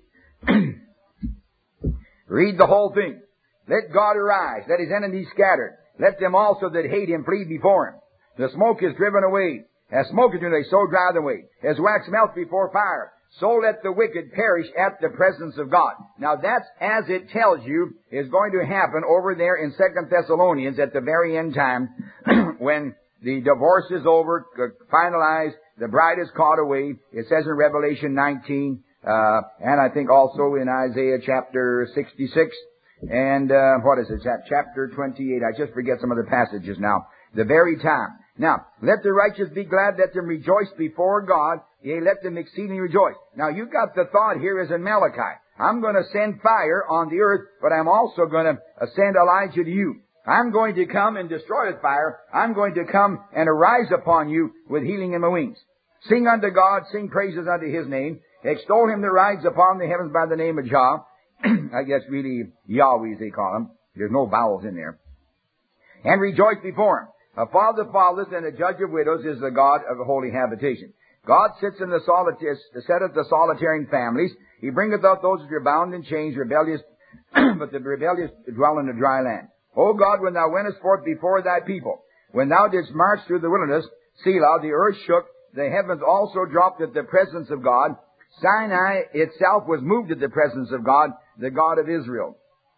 Read the whole thing. Let God arise. Let his enemies scattered. Let them also that hate him flee before him. The smoke is driven away. As smoke is driven away, so drive them away. As wax melts before fire, so let the wicked perish at the presence of God. Now that's, as it tells you, is going to happen over there in 2 Thessalonians at the very end time when the divorce is over, finalized, the bride is caught away. It says in Revelation 19, and I think also in Isaiah chapter 66, and what is it? Chapter 28. I just forget some other passages now. The very time. Now, let the righteous be glad, let them rejoice before God, yea, let them exceedingly rejoice. Now, you got the thought here is in Malachi. I'm going to send fire on the earth, but I'm also going to send Elijah to you. I'm going to come and destroy the fire. I'm going to come and arise upon you with healing in my wings. Sing unto God, sing praises unto His name. Extol Him that rides upon the heavens by the name of Jah. I guess really Yahweh, as they call Him. There's no vowels in there. And rejoice before Him. A father of fatherless and a judge of widows is the God of the holy habitation. God sits in the setteth the solitary in families. He bringeth out those that are bound in chains, rebellious, but the rebellious dwell in the dry land. O God, when thou wentest forth before thy people, when thou didst march through the wilderness, Selah, the earth shook, the heavens also dropped at the presence of God. Sinai itself was moved at the presence of God, the God of Israel.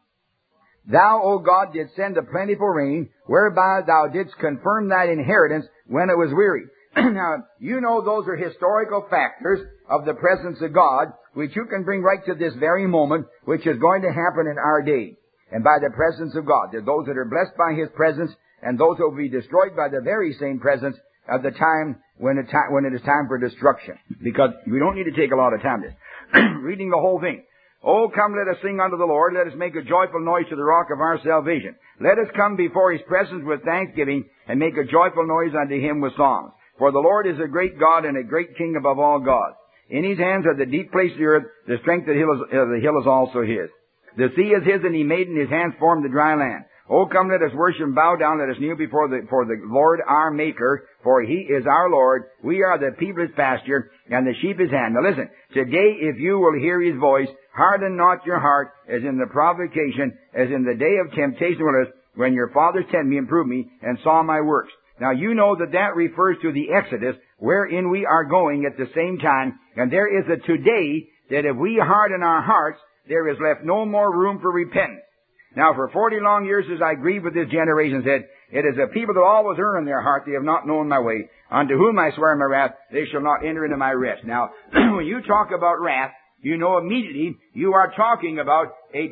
Thou, O God, didst send a plentiful rain, whereby thou didst confirm thine inheritance when it was weary. Now, you know those are historical factors of the presence of God, which you can bring right to this very moment, which is going to happen in our day. And by the presence of God. There are those that are blessed by His presence, and those that will be destroyed by the very same presence at the time when it is time for destruction. Because we don't need to take a lot of time just reading the whole thing. Oh, come, let us sing unto the Lord. Let us make a joyful noise to the rock of our salvation. Let us come before His presence with thanksgiving and make a joyful noise unto Him with songs. For the Lord is a great God and a great King above all gods. In His hands are the deep places of the earth. The strength of the hill is also His. The sea is His, and He made in His hands formed the dry land. Oh, come, let us worship and bow down. Let us kneel before the Lord our Maker, for He is our Lord. We are the people of His pasture, and the sheep His hand. Now listen, today if you will hear His voice, harden not your heart, as in the provocation, as in the day of temptation when your fathers tempted me and proved me, and saw my works. Now you know that refers to the Exodus, wherein we are going at the same time, and there is a today that if we harden our hearts, there is left no more room for repentance. Now, for 40 long years, as I grieved with this generation, said, it is a people that always err in their heart, they have not known my way. Unto whom I swear in my wrath, they shall not enter into my rest. Now, when you talk about wrath, you know immediately you are talking about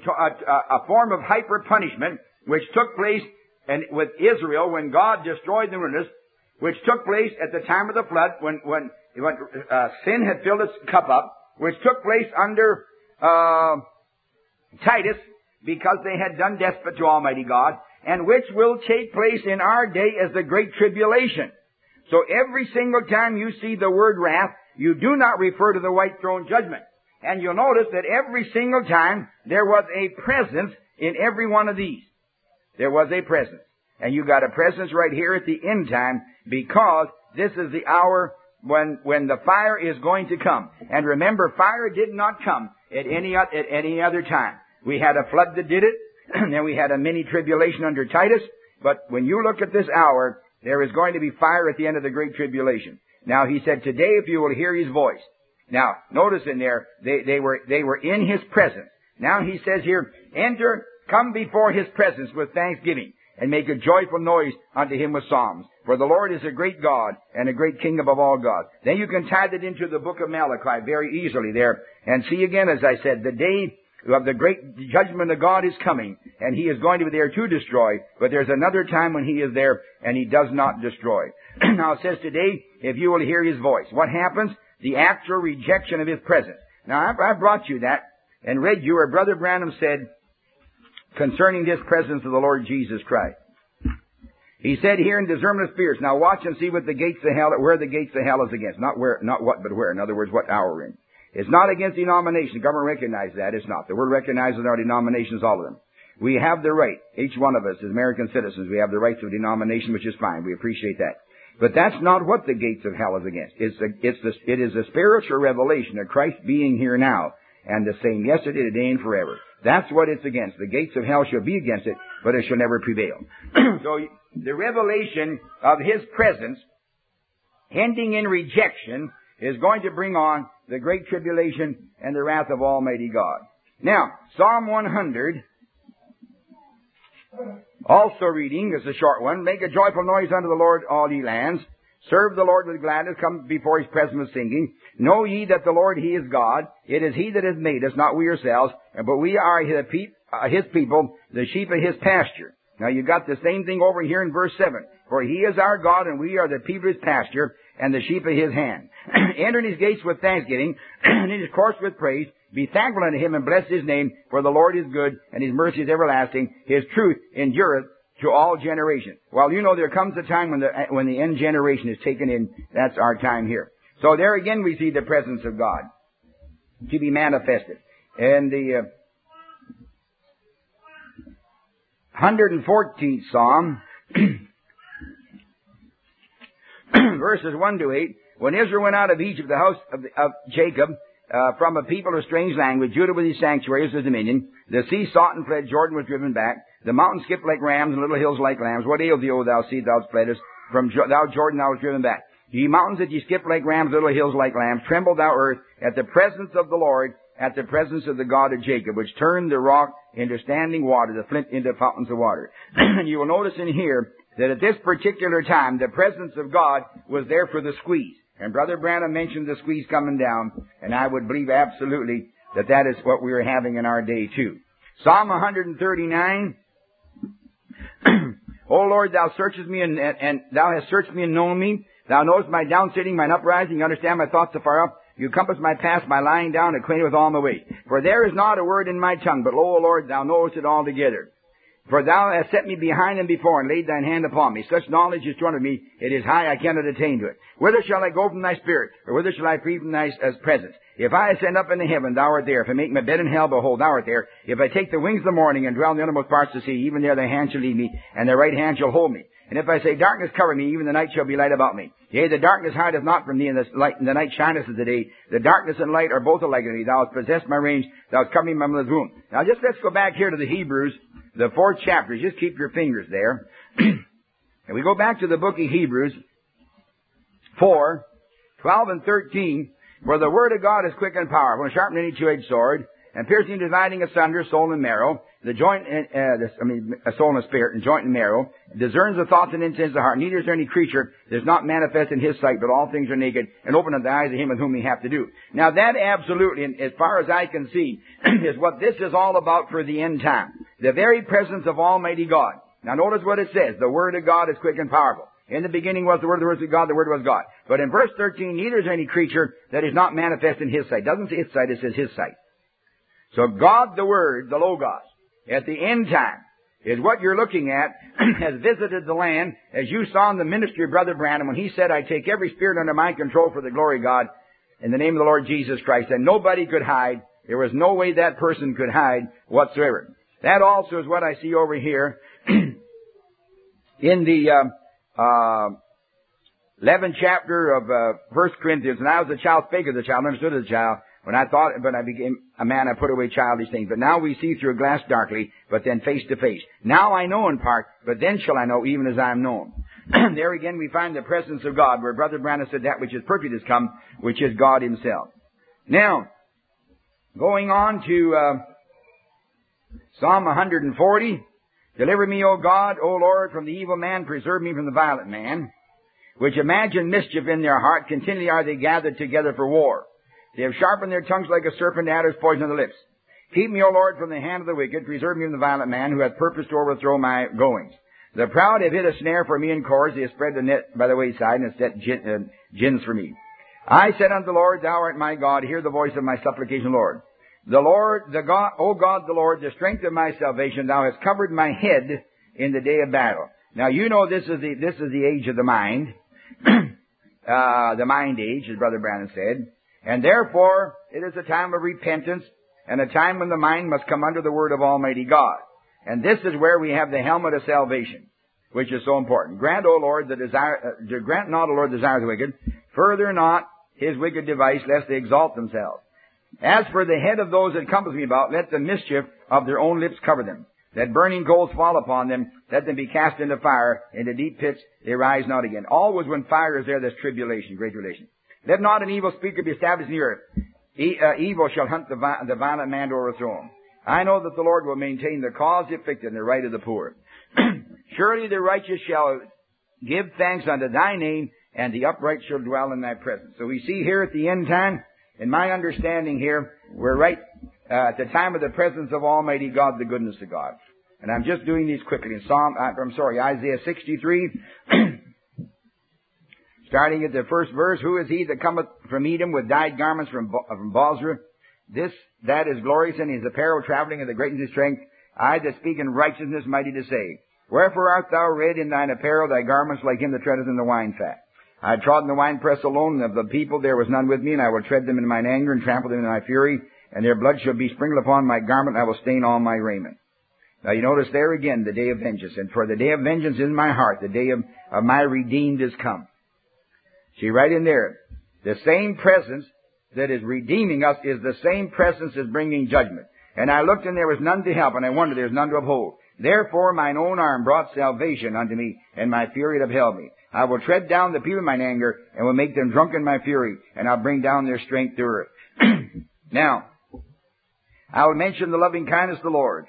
a form of hyper punishment which took place with Israel when God destroyed the wilderness, which took place at the time of the flood when sin had filled its cup up, which took place under Titus, because they had done despot to Almighty God, and which will take place in our day as the Great Tribulation. So every single time you see the word wrath, you do not refer to the white throne judgment. And you'll notice that every single time there was a presence in every one of these. There was a presence. And you got a presence right here at the end time, because this is the hour when the fire is going to come. And remember, fire did not come at any other time. We had a flood that did it, and then we had a mini tribulation under Titus. But when you look at this hour, there is going to be fire at the end of the Great Tribulation. Now, He said, today if you will hear His voice. Now, notice in there, they were in His presence. Now He says here, come before His presence with thanksgiving, and make a joyful noise unto Him with psalms. For the Lord is a great God, and a great King above all gods. Then you can tie that into the book of Malachi very easily there, and see again, as I said, the day of the great judgment of God is coming, and He is going to be there to destroy, but there's another time when He is there, and He does not destroy. Now it says today, if you will hear His voice. What happens? The actual rejection of His presence. Now I brought you that, and read you where Brother Branham said, concerning this presence of the Lord Jesus Christ. He said here in Discernment of Spirits, now watch and see what the gates of hell, where the gates of hell is against. Not what, but where. In other words, what hour we're in. It's not against denomination. The government recognizes that. It's not. The word recognizes our denominations, all of them. We have the right, each one of us as American citizens, we have the rights of denomination, which is fine. We appreciate that. But that's not what the gates of hell is against. It is a spiritual revelation of Christ being here now, and the same yesterday, today, and forever. That's what it's against. The gates of hell shall be against it, but it shall never prevail. So the revelation of His presence, ending in rejection, is going to bring on the great tribulation and the wrath of Almighty God. Now, Psalm 100, also reading, this is a short one, make a joyful noise unto the Lord, all ye lands. Serve the Lord with gladness, come before His presence with singing. Know ye that the Lord, He is God. It is He that has made us, not we ourselves, but we are His people, the sheep of His pasture. Now you got the same thing over here in verse 7. For He is our God, and we are the people of His pasture, and the sheep of His hand. Enter in His gates with thanksgiving, and in His courts with praise. Be thankful unto him and bless his name, for the Lord is good, and his mercy is everlasting. His truth endureth to all generations. Well, you know there comes a time when the end generation is taken in. That's our time here. So there again we see the presence of God to be manifested. And the 114th Psalm, verses 1 to 8, when Israel went out of Egypt, the house of Jacob, from a people of strange language, Judah with his sanctuary as his dominion, the sea sought and fled, Jordan was driven back, the mountains skipped like rams, and little hills like lambs. What ailed thee, O thou sea, thou fleddest? From thou Jordan thou was driven back. Ye mountains that ye skipped like rams, little hills like lambs, tremble thou earth at the presence of the Lord, at the presence of the God of Jacob, which turned the rock into standing water, the flint into fountains of water. And you will notice in here that at this particular time, the presence of God was there for the squeeze. And Brother Branham mentioned the squeeze coming down, and I would believe absolutely that that is what we are having in our day too. Psalm 139, O Lord, thou searchest me, and thou hast searched me and known me. Thou knowest my down sitting, mine uprising. You understand my thoughts afar off. You compass my path, my lying down, acquainted with all my ways. For there is not a word in my tongue, but lo, O Lord, thou knowest it altogether. For thou hast set me behind and before, and laid thine hand upon me. Such knowledge is joined with me, it is high, I cannot attain to it. Whither shall I go from thy spirit? Or whither shall I flee from thy presence? If I ascend up into heaven, thou art there. If I make my bed in hell, behold, thou art there. If I take the wings of the morning, and dwell in the uttermost parts of the sea, even there thy hand shall lead me, and thy right hand shall hold me. And if I say, darkness cover me, even the night shall be light about me. Yea, the darkness hideth not from thee, and the night shineth as the day. The darkness and light are both alike unto thee. Thou hast possessed my range, thou hast covered me in my mother's womb. Now just let's go back here to the Hebrews, the 4th chapter. Just keep your fingers there. And we go back to the book of Hebrews 4, 12 and 13, where the word of God is quick and powerful, and sharper than any two-edged sword, and piercing and dividing asunder soul and marrow, the joint, a soul and a spirit, and joint and marrow, discerns the thoughts and intents of the heart. Neither is there any creature that is not manifest in his sight, but all things are naked, and open unto the eyes of him with whom we have to do. Now that absolutely, as far as I can see, is what this is all about for the end time. The very presence of Almighty God. Now notice what it says. The Word of God is quick and powerful. In the beginning was the Word was God, the Word was God. But in verse 13, neither is there any creature that is not manifest in his sight. It doesn't say its sight, it says his sight. So God, the Word, the Logos, at the end time, is what you're looking at, has visited the land, as you saw in the ministry of Brother Branham, when he said, I take every spirit under my control for the glory of God, in the name of the Lord Jesus Christ, and nobody could hide. There was no way that person could hide whatsoever. That also is what I see over here, in the 11th chapter of 1 Corinthians. And I was a child, spake as a child, understood as a child. When I thought, but I became a man, I put away childish things. But now we see through a glass darkly, but then face to face. Now I know in part, but then shall I know even as I am known. There again we find the presence of God, where Brother Branham said that which is perfect has come, which is God himself. Now, going on to Psalm 140. Deliver me, O God, O Lord, from the evil man. Preserve me from the violent man, which imagine mischief in their heart. Continually are they gathered together for war. They have sharpened their tongues like a serpent, adders poison on the lips. Keep me, O Lord, from the hand of the wicked. Preserve me from the violent man, who hath purpose to overthrow my goings. The proud have hid a snare for me in cords. They have spread the net by the wayside, and have set gins for me. I said unto the Lord, Thou art my God. Hear the voice of my supplication, Lord. The Lord, the God, O God, the Lord, the strength of my salvation. Thou hast covered my head in the day of battle. Now you know this is the age of the mind, the mind age, as Brother Branham said. And therefore, it is a time of repentance, and a time when the mind must come under the word of Almighty God. And this is where we have the helmet of salvation, which is so important. Grant, O Lord, grant not, O Lord, the desire of the wicked. Further not his wicked device, lest they exalt themselves. As for the head of those that compass me about, let the mischief of their own lips cover them. Let burning coals fall upon them. Let them be cast into fire. Into deep pits they rise not again. Always when fire is there, there's tribulation, great tribulation. Let not an evil speaker be established in the earth. Evil shall hunt the violent man to overthrow him. I know that the Lord will maintain the cause of the afflicted and the right of the poor. Surely the righteous shall give thanks unto thy name, and the upright shall dwell in thy presence. So we see here at the end time, in my understanding here, we're right at the time of the presence of Almighty God, the goodness of God. And I'm just doing these quickly. In Isaiah 63, starting at the first verse, Who is he that cometh from Edom with dyed garments from Bozrah? that is glorious in his apparel, traveling in the greatness of strength. I that speak in righteousness, mighty to save. Wherefore art thou red in thine apparel, thy garments like him that treadeth in the wine fat? I trod in the winepress alone, and of the people there was none with me, and I will tread them in mine anger, and trample them in my fury, and their blood shall be sprinkled upon my garment, and I will stain all my raiment. Now you notice there again the day of vengeance. And for the day of vengeance is in my heart, the day of my redeemed is come. See, right in there, the same presence that is redeeming us is the same presence as bringing judgment. And I looked, and there was none to help, and I wondered, there was none to uphold. Therefore mine own arm brought salvation unto me, and my fury hath upheld me. I will tread down the people of mine anger, and will make them drunk in my fury, and I'll bring down their strength to earth. Now, I will mention the loving kindness of the Lord.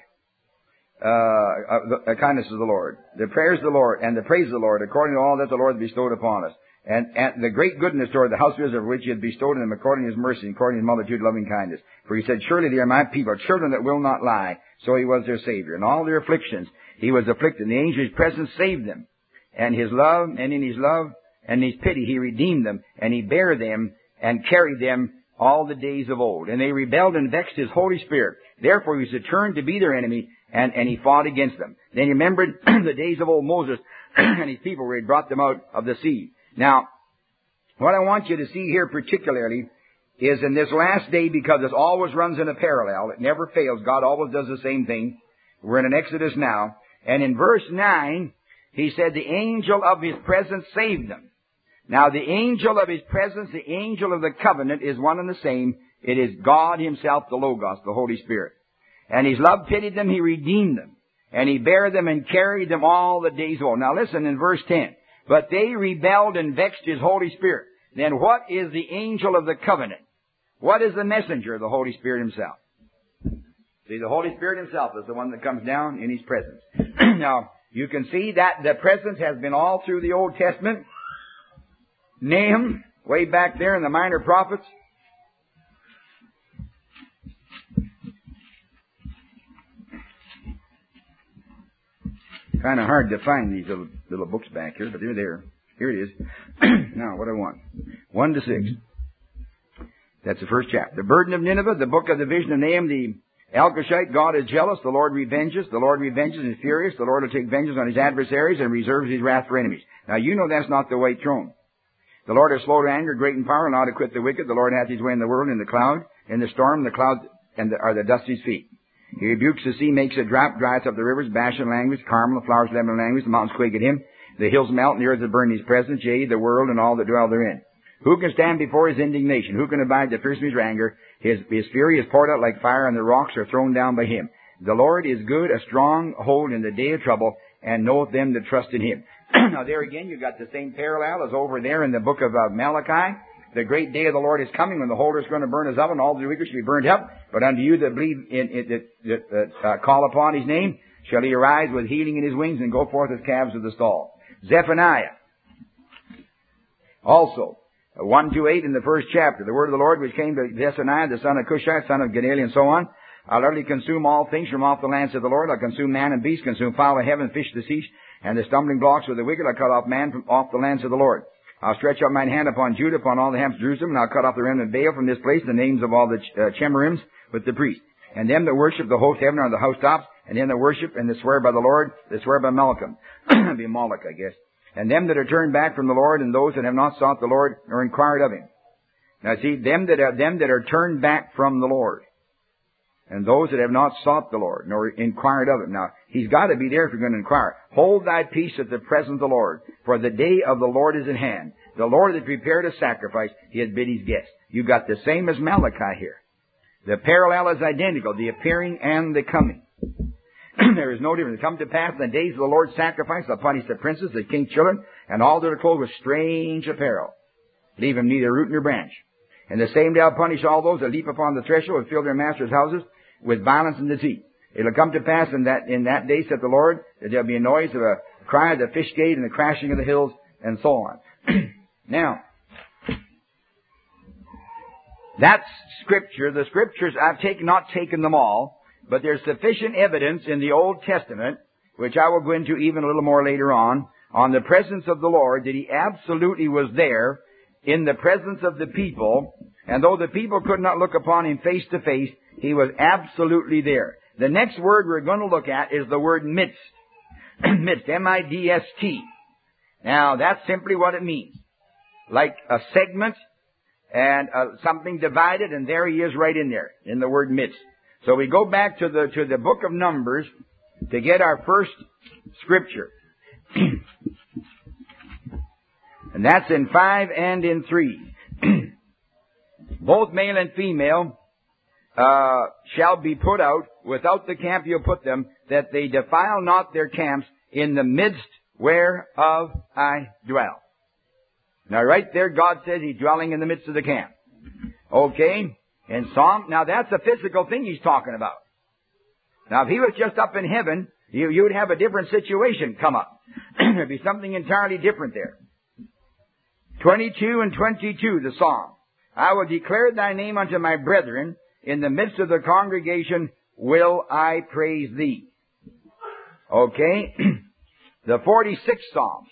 The kindness of the Lord, the prayers of the Lord, and the praise of the Lord, according to all that the Lord has bestowed upon us. And the great goodness toward the house of Israel, which he had bestowed on them according to his mercy, and according to his multitude of loving kindness. For he said, surely they are my people, children that will not lie. So he was their Savior. In all their afflictions, he was afflicted. And the angel of his presence saved them. And his love, and in his love, and his pity, he redeemed them. And he bare them, and carried them all the days of old. And they rebelled and vexed his Holy Spirit. Therefore he was determined to be their enemy, and he fought against them. Then he remembered the days of old Moses and his people where he brought them out of the sea. Now, what I want you to see here particularly is in this last day, because it always runs in a parallel, it never fails, God always does the same thing. We're in an Exodus now. And in verse 9, he said, the angel of his presence saved them. Now, the angel of his presence, the angel of the covenant is one and the same. It is God himself, the Logos, the Holy Spirit. And his love pitied them, he redeemed them. And he bare them and carried them all the days old. Now listen in verse 10. But they rebelled and vexed his Holy Spirit. Then what is the angel of the covenant? What is the messenger of the Holy Spirit himself? See, the Holy Spirit himself is the one that comes down in his presence. Now, you can see that the presence has been all through the Old Testament. Nahum, way back there in the Minor Prophets. Kind of hard to find these little books back here, but they're there. Here it is. Now, what do I want? 1 to 6. That's the first chapter. The burden of Nineveh, the book of the vision of Nahum the Elkoshite. God is jealous, the Lord revenges. The Lord revenges and is furious. The Lord will take vengeance on his adversaries and reserves his wrath for enemies. Now, you know that's not the white throne. The Lord is slow to anger, great in power, and not to quit the wicked. The Lord hath his way in the world, in the cloud, in the storm, the clouds are the dust of his feet. He rebukes the sea, makes it drop, dries up the rivers, Bashan language, Carmel, the flowers of Lebanon language, the mountains quake at him, the hills melt, and the earth will burn in his presence, yea, the world and all that dwell therein. Who can stand before his indignation? Who can abide the fierceness of his anger? His fury is poured out like fire, and the rocks are thrown down by him. The Lord is good, a strong hold in the day of trouble, and knoweth them that trust in him. Now there again, you've got the same parallel as over there in the book of Malachi. The great day of the Lord is coming when the holder is going to burn his oven. All the wicked shall be burned up. But unto you that believe that call upon his name, shall he arise with healing in his wings and go forth as calves of the stall. Zephaniah. Also, 1 to 8 in the first chapter. The word of the Lord which came to Zephaniah, the son of Cushite, son of Gedaliah, and so on. I'll utterly consume all things from off the lands of the Lord. I'll consume man and beast, consume fowl of heaven, fish of the sea, and the stumbling blocks of the wicked. I'll cut off man from off the lands of the Lord. I'll stretch out mine hand upon Judah, upon all the hamps of Jerusalem, and I'll cut off the remnant of Baal from this place, the names of all the Chemarims with the priests. And them that worship the host heaven on the housetops, and them that worship and that swear by the Lord, that swear by Malachim. Be Moloch, I guess. And them that are turned back from the Lord, and those that have not sought the Lord, nor inquired of him. Now see, them that are turned back from the Lord, and those that have not sought the Lord, nor inquired of him. Now, he's got to be there if you're going to inquire. Hold thy peace at the presence of the Lord, for the day of the Lord is at hand. The Lord hath prepared a sacrifice, he hath bid his guests. You've got the same as Malachi here. The parallel is identical, the appearing and the coming. There is no difference. It come to pass in the days of the Lord's sacrifice, they'll punish the princes, the king's children, and all that are clothed with strange apparel. Leave them neither root nor branch. And the same day I'll punish all those that leap upon the threshold and fill their master's houses with violence and deceit. It'll come to pass in that day, saith the Lord, that there'll be a noise of a cry of the fish gate and the crashing of the hills, and so on. Now, that's Scripture. The Scriptures, I've not taken them all, but there's sufficient evidence in the Old Testament, which I will go into even a little more later on the presence of the Lord, that he absolutely was there in the presence of the people And though the people could not look upon him face to face, he was absolutely there. The next word we're going to look at is the word midst. Midst, M-I-D-S-T. Now, that's simply what it means. Like a segment and something divided, and there he is right in there, in the word midst. So we go back to the book of Numbers to get our first scripture. And that's in 5 and in 3. Both male and female shall be put out. Without the camp you'll put them, that they defile not their camps in the midst whereof I dwell. Now right there God says He's dwelling in the midst of the camp. Okay? And Psalm, now that's a physical thing He's talking about. Now if He was just up in heaven, you would have a different situation come up. There'd be something entirely different there. 22 and 22, the Psalm. I will declare Thy name unto my brethren. In the midst of the congregation will I praise Thee. Okay? The 46th Psalm.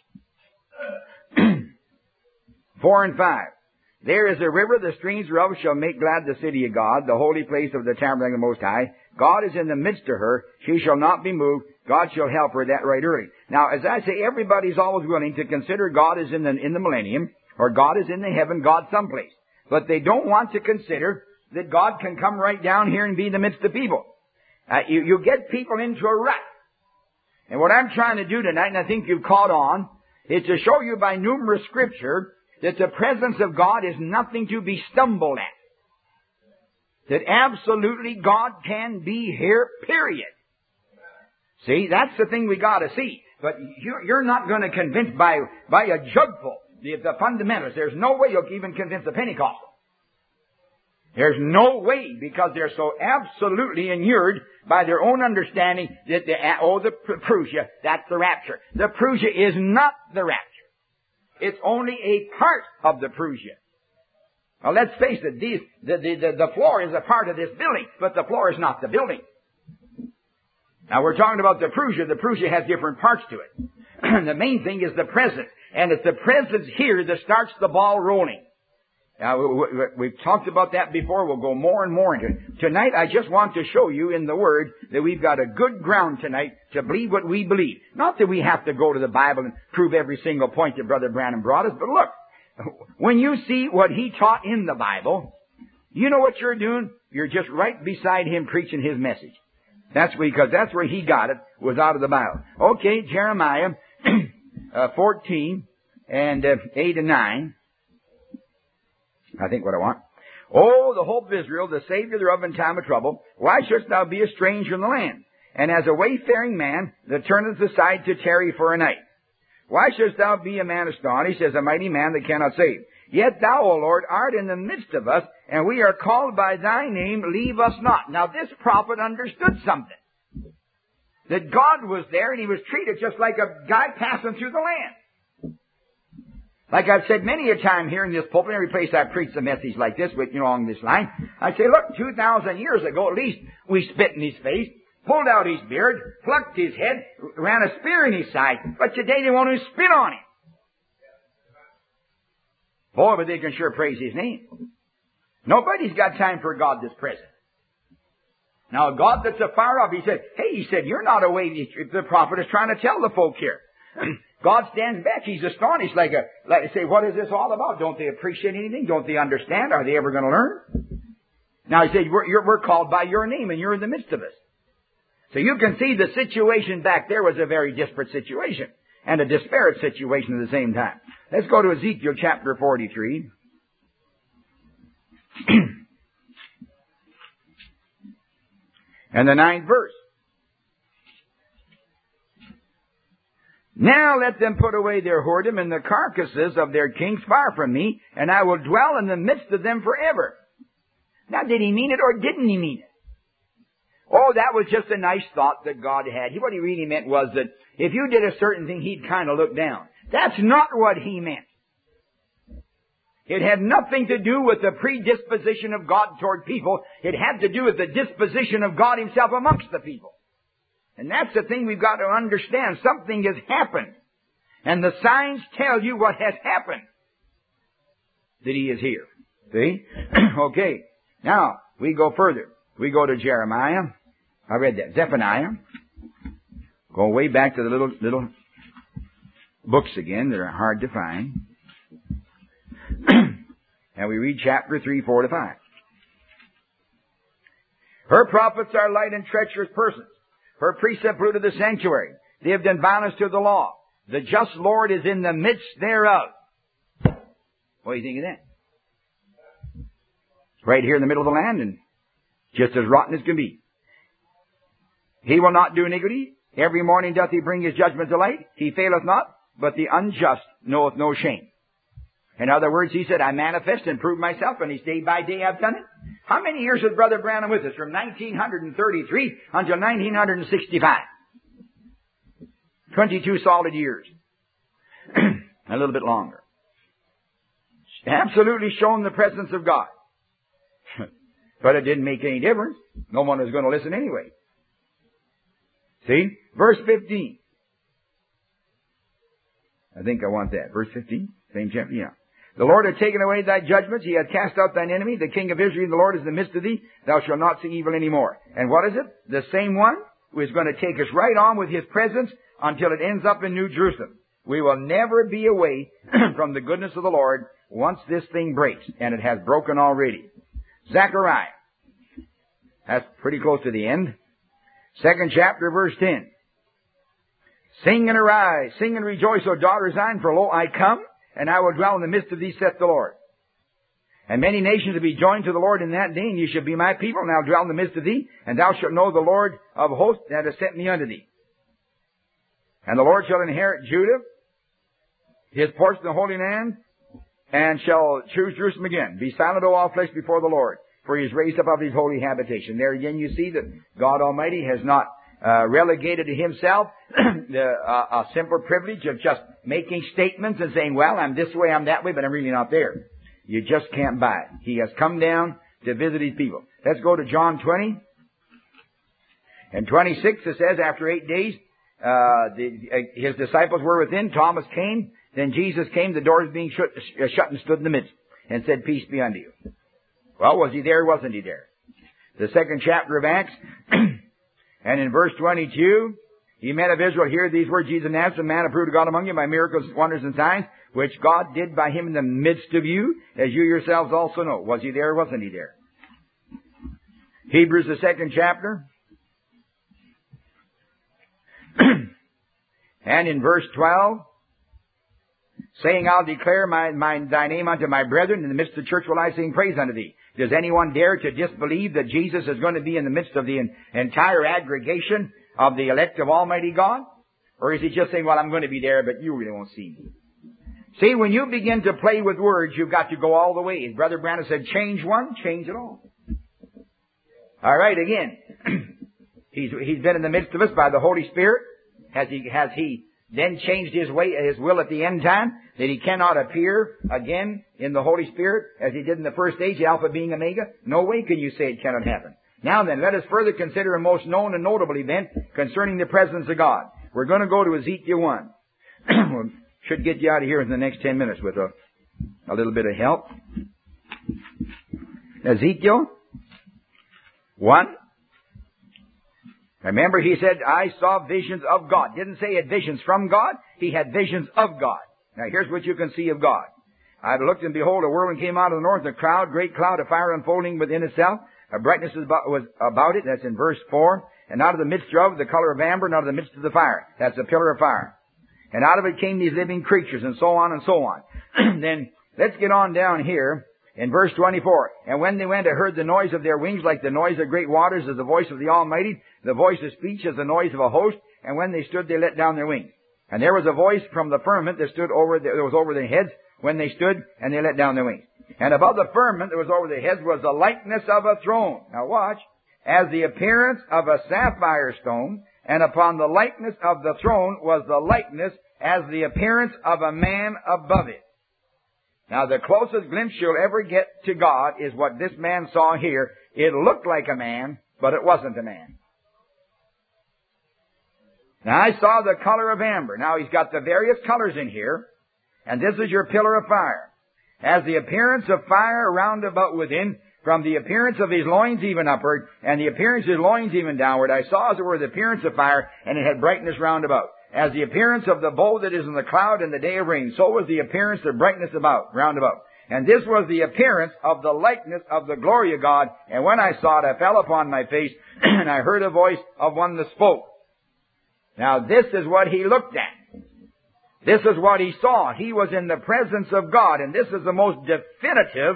4 and 5. There is a river, the streams thereof shall make glad the city of God, the holy place of the tabernacle of the Most High. God is in the midst of her. She shall not be moved. God shall help her that right early. Now, as I say, everybody's always willing to consider God is in the millennium, or God is in the heaven, God someplace. But they don't want to consider that God can come right down here and be in the midst of people. You get people into a rut. And what I'm trying to do tonight, and I think you've caught on, is to show you by numerous scripture that the presence of God is nothing to be stumbled at. That absolutely God can be here, period. See, that's the thing we gotta see. But you're not going to convince by a jugful the fundamentals. There's no way you'll even convince a Pentecostal. There's no way, because they're so absolutely inured by their own understanding that the parousia, that's the rapture. The parousia is not the rapture. It's only a part of the parousia. Now let's face it, the floor is a part of this building, but the floor is not the building. Now we're talking about the parousia. The parousia has different parts to it. The main thing is the presence. And it's the presence here that starts the ball rolling. Now, we've talked about that before. We'll go more and more into it. Tonight, I just want to show you in the Word that we've got a good ground tonight to believe what we believe. Not that we have to go to the Bible and prove every single point that Brother Branham brought us, but look, when you see what he taught in the Bible, you know what you're doing? You're just right beside him preaching his message. That's because that's where he got it, was out of the Bible. Okay, Jeremiah 14 and 8 and 9. I think what I want. Oh, the hope of Israel, the Savior thereof in time of trouble, why shouldst thou be a stranger in the land? And as a wayfaring man that turneth aside to tarry for a night. Why shouldst thou be a man astonished as a mighty man that cannot save? Yet thou, O Lord, art in the midst of us, and we are called by thy name, leave us not. Now this prophet understood something. That God was there, and he was treated just like a guy passing through the land. Like I've said many a time here in this pulpit, every place I've preached a message like this, along this line, I say, look, 2,000 years ago at least, we spit in his face, pulled out his beard, plucked his head, ran a spear in his side, but today they won't even spit on him. Boy, but they can sure praise his name. Nobody's got time for God that's present. Now, God that's afar off, he said, you're not away. The prophet is trying to tell the folk here. God stands back. He's astonished like say, what is this all about? Don't they appreciate anything? Don't they understand? Are they ever going to learn? Now he said, we're called by your name and you're in the midst of us. So you can see the situation back there was a very disparate situation and a disparate situation at the same time. Let's go to Ezekiel chapter 43. And the 9th verse. Now let them put away their whoredom and the carcasses of their kings far from me, and I will dwell in the midst of them forever. Now, did he mean it or didn't he mean it? Oh, that was just a nice thought that God had. What he really meant was that if you did a certain thing, he'd kind of look down. That's not what he meant. It had nothing to do with the predisposition of God toward people. It had to do with the disposition of God himself amongst the people. And that's the thing we've got to understand. Something has happened. And the signs tell you what has happened. That he is here. See? Okay. Now, we go further. We go to Jeremiah. I read that. Zephaniah. Go way back to the little books again that are hard to find. And we read chapter 3, 4 to 5. Her prophets are light and treacherous persons. Her priests have polluted the sanctuary. They have done violence to the law. The just Lord is in the midst thereof. What do you think of that? It's right here in the middle of the land and just as rotten as can be. He will not do iniquity. Every morning doth he bring his judgment to light. He faileth not, but the unjust knoweth no shame. In other words, he said, I manifest and prove myself, and it's day by day I've done it. How many years was Brother Branham with us? From 1933 until 1965. 22 solid years. A little bit longer. Absolutely shown the presence of God. But it didn't make any difference. No one was going to listen anyway. See? Verse 15. I think I want that. Verse 15? Same chapter? Yeah. The Lord hath taken away thy judgments. He hath cast out thine enemy. The King of Israel, the Lord is in the midst of thee. Thou shalt not see evil any more. And what is it? The same one who is going to take us right on with his presence until it ends up in New Jerusalem. We will never be away from the goodness of the Lord once this thing breaks. And it has broken already. Zechariah. That's pretty close to the end. 2nd chapter, verse 10. Sing and arise, sing and rejoice, O daughter Zion, for lo, I come, and I will dwell in the midst of thee, saith the Lord. And many nations will be joined to the Lord in that day, and ye shall be my people, and I'll dwell in the midst of thee, and thou shalt know the Lord of hosts that hath sent me unto thee. And the Lord shall inherit Judah, his portion the Holy Land, and shall choose Jerusalem again. Be silent, O all flesh, before the Lord, for he is raised up of his holy habitation. There again you see that God Almighty has not relegated to himself a simple privilege of just making statements and saying, well, I'm this way, I'm that way, but I'm really not there. You just can't buy it. He has come down to visit his people. Let's go to John 20. And 26, it says, after 8 days, his disciples were within. Thomas came. Then Jesus came, the doors being shut and stood in the midst, and said, peace be unto you. Well, was he there or wasn't he there? The 2nd chapter of Acts, and in verse 22, ye men of Israel, hear these words, Jesus of Nazareth, a man approved of God among you by miracles, wonders, and signs, which God did by him in the midst of you, as you yourselves also know. Was he there or wasn't he there? Hebrews, the 2nd chapter. And in verse 12, saying, I'll declare thy name unto my brethren, in the midst of the church will I sing praise unto thee. Does anyone dare to disbelieve that Jesus is going to be in the midst of the entire aggregation of the elect of Almighty God? Or is he just saying, well, I'm going to be there, but you really won't see me? See, when you begin to play with words, you've got to go all the way. Brother Branham said, change one, change it all. All right, again. He's been in the midst of us by the Holy Spirit. Has he then changed his will at the end time, that he cannot appear again in the Holy Spirit as he did in the first age, Alpha being Omega? No way can you say it cannot happen. Now then, let us further consider a most known and notable event concerning the presence of God. We're going to go to Ezekiel 1. We should get you out of here in the next 10 minutes with a little bit of help. Ezekiel 1. Remember, he said, I saw visions of God. Didn't say he had visions from God. He had visions of God. Now, here's what you can see of God. I looked, and behold, a whirlwind came out of the north, a great cloud of fire unfolding within itself. A brightness was about it. That's in verse 4. And out of the midst of the color of amber, and out of the midst of the fire. That's a pillar of fire. And out of it came these living creatures, and so on and so on. Then, let's get on down here. In verse 24, and when they went, I heard the noise of their wings like the noise of great waters, as the voice of the Almighty, the voice of speech as the noise of a host. And when they stood, they let down their wings. And there was a voice from the firmament that was over their heads when they stood, and they let down their wings. And above the firmament that was over their heads was the likeness of a throne. Now watch. As the appearance of a sapphire stone, and upon the likeness of the throne was the likeness as the appearance of a man above it. Now, the closest glimpse you'll ever get to God is what this man saw here. It looked like a man, but it wasn't a man. Now, I saw the color of amber. Now, he's got the various colors in here, and this is your pillar of fire. as the appearance of fire round about within, from the appearance of his loins even upward, and the appearance of his loins even downward. I saw as it were the appearance of fire, and it had brightness round about. As the appearance of the bow that is in the cloud in the day of rain, so was the appearance of brightness about, round about. And this was the appearance of the likeness of the glory of God. And when I saw it, I fell upon my face, and I heard a voice of one that spoke. Now this is what he looked at. This is what he saw. He was in the presence of God, and this is the most definitive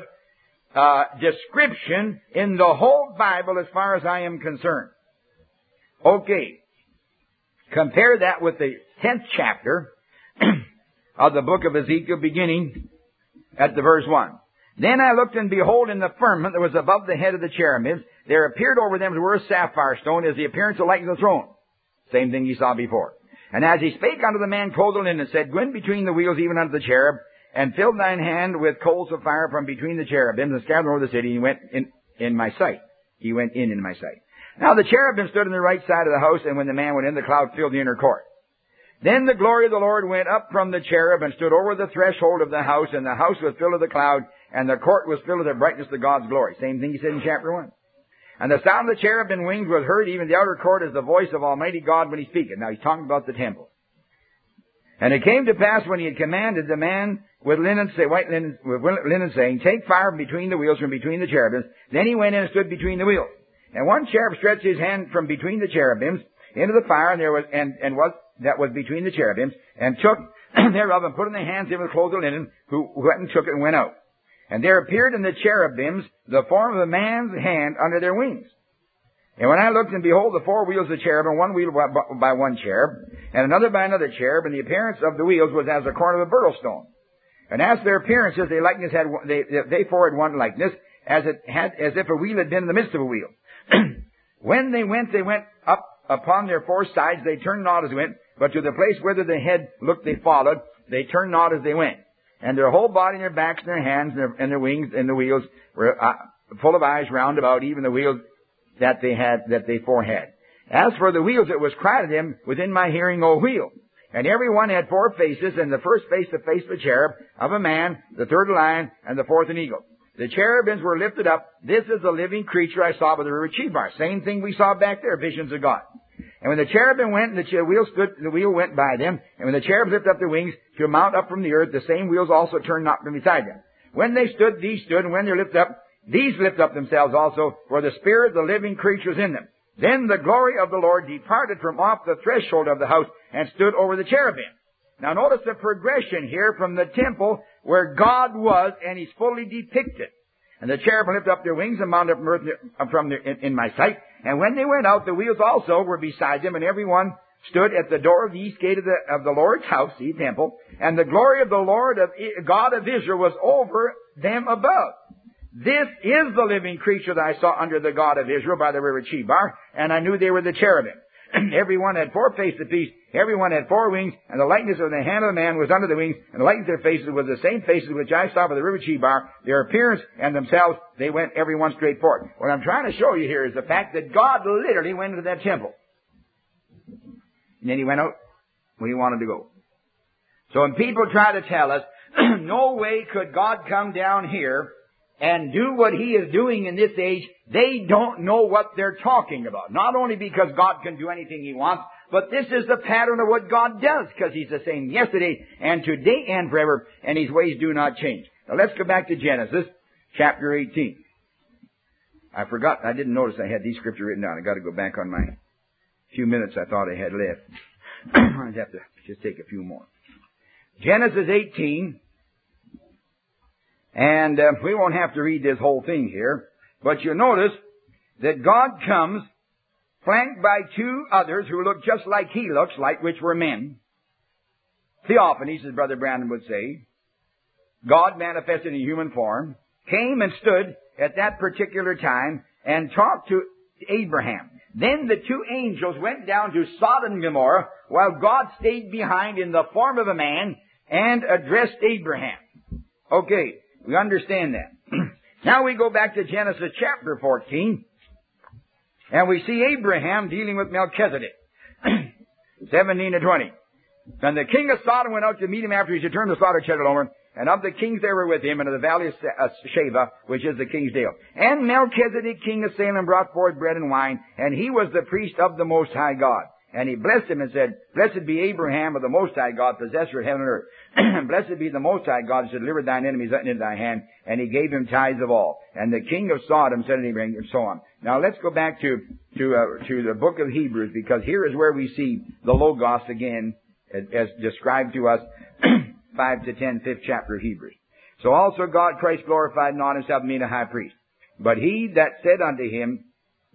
description in the whole Bible as far as I am concerned. Okay. Compare that with the 10th chapter of the book of Ezekiel, beginning at the verse 1. Then I looked, and behold, in the firmament that was above the head of the cherubims, there appeared over them as it were a sapphire stone, as the appearance of likeness of the throne. Same thing you saw before. And as he spake unto the man clothed in linen, said, Go in between the wheels, even unto the cherub, and fill thine hand with coals of fire from between the cherubims, and scattered over the city, and he went in my sight. He went in my sight. Now the cherubim stood on the right side of the house, and when the man went in, the cloud filled the inner court. Then the glory of the Lord went up from the cherub, and stood over the threshold of the house, and the house was filled with the cloud, and the court was filled with the brightness of God's glory. Same thing he said in chapter 1. And the sound of the cherubim wings was heard, even the outer court, as the voice of Almighty God when he speaketh. Now he's talking about the temple. And it came to pass when he had commanded the man with linen, white linen, with linen, saying, Take fire from between the wheels, from between the cherubims. Then he went in and stood between the wheels. And one cherub stretched his hand from between the cherubims into the fire, and there was that was between the cherubims, and took thereof, and put in the hands of the clothed linen, who went and took it and went out. And there appeared in the cherubims the form of a man's hand under their wings. And when I looked, and behold, the four wheels of the cherub, and one wheel by one cherub, and another by another cherub, and the appearance of the wheels was as the corner of a beryl stone. And as their appearances, they four had one likeness, as if a wheel had been in the midst of a wheel. When they went up upon their four sides. They turned not as they went, but to the place whither the head looked they followed. They turned not as they went. And their whole body, and their backs, and their hands, and their wings, and the wheels were full of eyes round about, even the wheels that they four had. As for the wheels, it was cried to them within my hearing, O wheel. And every one had four faces, and the first face the face of a cherub, of a man, the third a lion, and the fourth an eagle. The cherubims were lifted up. This is the living creature I saw by the river Chebar. Same thing we saw back there, visions of God. And when the cherubim went, and the wheel went by them, and when the cherubs lifted up their wings to mount up from the earth, the same wheels also turned not from beside them. When they stood, these stood, and when they lifted up, these lift up themselves also, for the spirit of the living creatures in them. Then the glory of the Lord departed from off the threshold of the house, and stood over the cherubim. Now notice the progression here from the temple where God was, and He's fully depicted. And the cherubim lifted up their wings and mounted up from in my sight. And when they went out, the wheels also were beside them, and every one stood at the door of the east gate of the Lord's house, the temple. And the glory of the Lord of God of Israel was over them above. This is the living creature that I saw under the God of Israel by the river Chebar, and I knew they were the cherubim. Every one had four faces apiece, every one had four wings, and the likeness of the hand of the man was under the wings, and the likeness of their faces was the same faces which I saw by the river Chebar. Their appearance and themselves, they went every one straight forward. What I'm trying to show you here is the fact that God literally went into that temple. And then He went out when He wanted to go. So when people try to tell us, no way could God come down here and do what He is doing in this age, they don't know what they're talking about. Not only because God can do anything He wants, but this is the pattern of what God does, because He's the same yesterday and today and forever, and His ways do not change. Now let's go back to Genesis chapter 18. I didn't notice I had these scriptures written down. I got to go back on my few minutes I thought I had left. I'd have to just take a few more. Genesis 18. And we won't have to read this whole thing here, but you notice that God comes flanked by two others who look just like He looks like, which were men. Theophanies, as Brother Brandon would say. God manifested in human form, came and stood at that particular time and talked to Abraham. Then the two angels went down to Sodom and Gomorrah while God stayed behind in the form of a man and addressed Abraham. Okay. We understand that. Now we go back to Genesis chapter 14, and we see Abraham dealing with Melchizedek. 17 to 20. And the king of Sodom went out to meet him after he returned to slaughter Chedorlaomer, and of the kings that were with him, and of the valley of Sheba, which is the king's dale. And Melchizedek, king of Salem, brought forth bread and wine, and he was the priest of the Most High God. And he blessed him and said, Blessed be Abraham of the Most High God, possessor of heaven and earth. Blessed be the Most High God, who delivered thine enemies into thy hand, and he gave him tithes of all. And the king of Sodom said unto Abraham, and so on. Now let's go back to the book of Hebrews, because here is where we see the Logos again, as described to us, 5 to 10, 5th chapter of Hebrews. So also God Christ glorified not himself and made a high priest. But he that said unto him,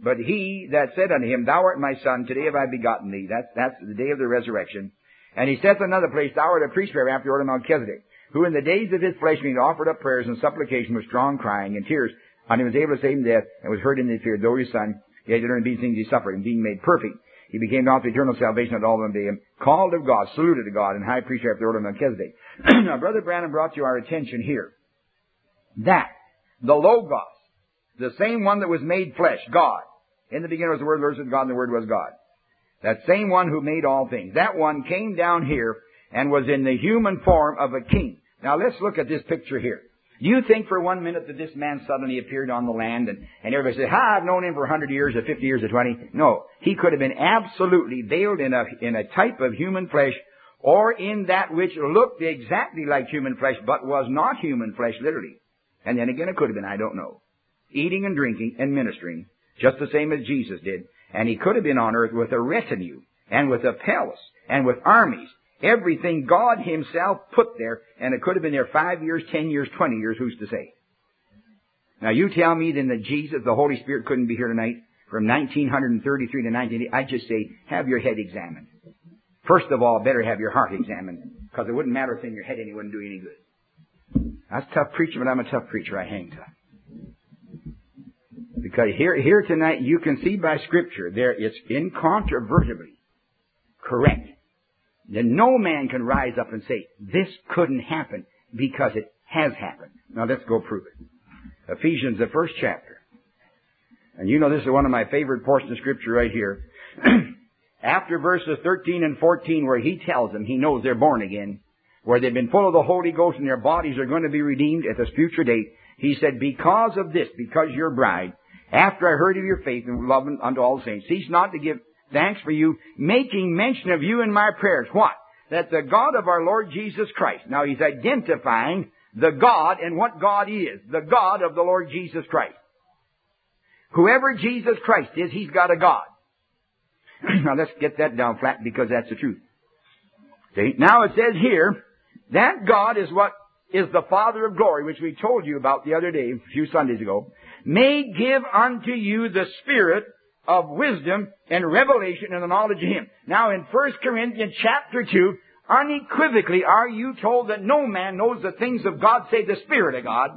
Thou art my son, today have I begotten thee. That's the day of the resurrection. And he saith another place, Thou art a priest forever after the order of Melchizedek, who in the days of his flesh being offered up prayers and supplication with strong crying and tears, and he was able to save him death, and was heard in his fear, though his son, yet to learn these things he suffered, and being made perfect, he became not the eternal salvation of all of them to him, called of God, saluted to God, and high priest after the order of Melchizedek. Now, Brother Branham brought to our attention here that the Logos, the same one that was made flesh, God. In the beginning was the Word, the Word was God, and the Word was God. That same one who made all things. That one came down here and was in the human form of a king. Now let's look at this picture here. Do you think for 1 minute that this man suddenly appeared on the land and everybody said, I've known him for 100 years or 50 years or 20? No. He could have been absolutely veiled in a type of human flesh, or in that which looked exactly like human flesh but was not human flesh literally. And then again it could have been, I don't know. Eating and drinking and ministering, just the same as Jesus did. And he could have been on earth with a retinue, and with a palace, and with armies. Everything God himself put there, and it could have been there 5 years, 10 years, 20 years, who's to say? Now you tell me then that Jesus, the Holy Spirit, couldn't be here tonight from 1933 to 1980. I just say, have your head examined. First of all, better have your heart examined, because it wouldn't matter if in your head and it wouldn't do any good. That's tough preaching, but I'm a tough preacher. I hang tough. Because here tonight, you can see by Scripture, it's incontrovertibly correct. Then no man can rise up and say, this couldn't happen, because it has happened. Now let's go prove it. Ephesians, the 1st chapter. And you know this is one of my favorite portions of Scripture right here. After verses 13 and 14, where he tells them he knows they're born again, where they've been full of the Holy Ghost and their bodies are going to be redeemed at this future date, he said, because of this, because your bride, after I heard of your faith and love unto all the saints, cease not to give thanks for you, making mention of you in my prayers. What? That the God of our Lord Jesus Christ. Now he's identifying the God and what God is. The God of the Lord Jesus Christ. Whoever Jesus Christ is, he's got a God. Now let's get that down flat, because that's the truth. See? Now it says here, that God is what is the Father of glory, which we told you about the other day, a few Sundays ago, may give unto you the Spirit of wisdom and revelation and the knowledge of Him. Now in 1 Corinthians chapter 2, unequivocally are you told that no man knows the things of God save the Spirit of God.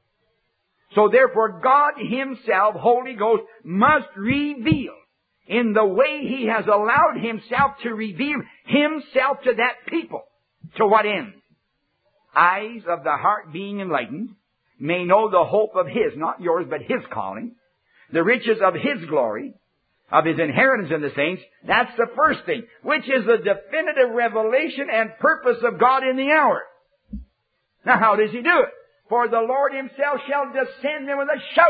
So therefore God Himself, Holy Ghost, must reveal in the way He has allowed Himself to reveal Himself to that people. To what end? Eyes of the heart being enlightened, may know the hope of His, not yours, but His calling, the riches of His glory, of His inheritance in the saints. That's the first thing, which is the definitive revelation and purpose of God in the hour. Now how does He do it? For the Lord Himself shall descend them with a shout,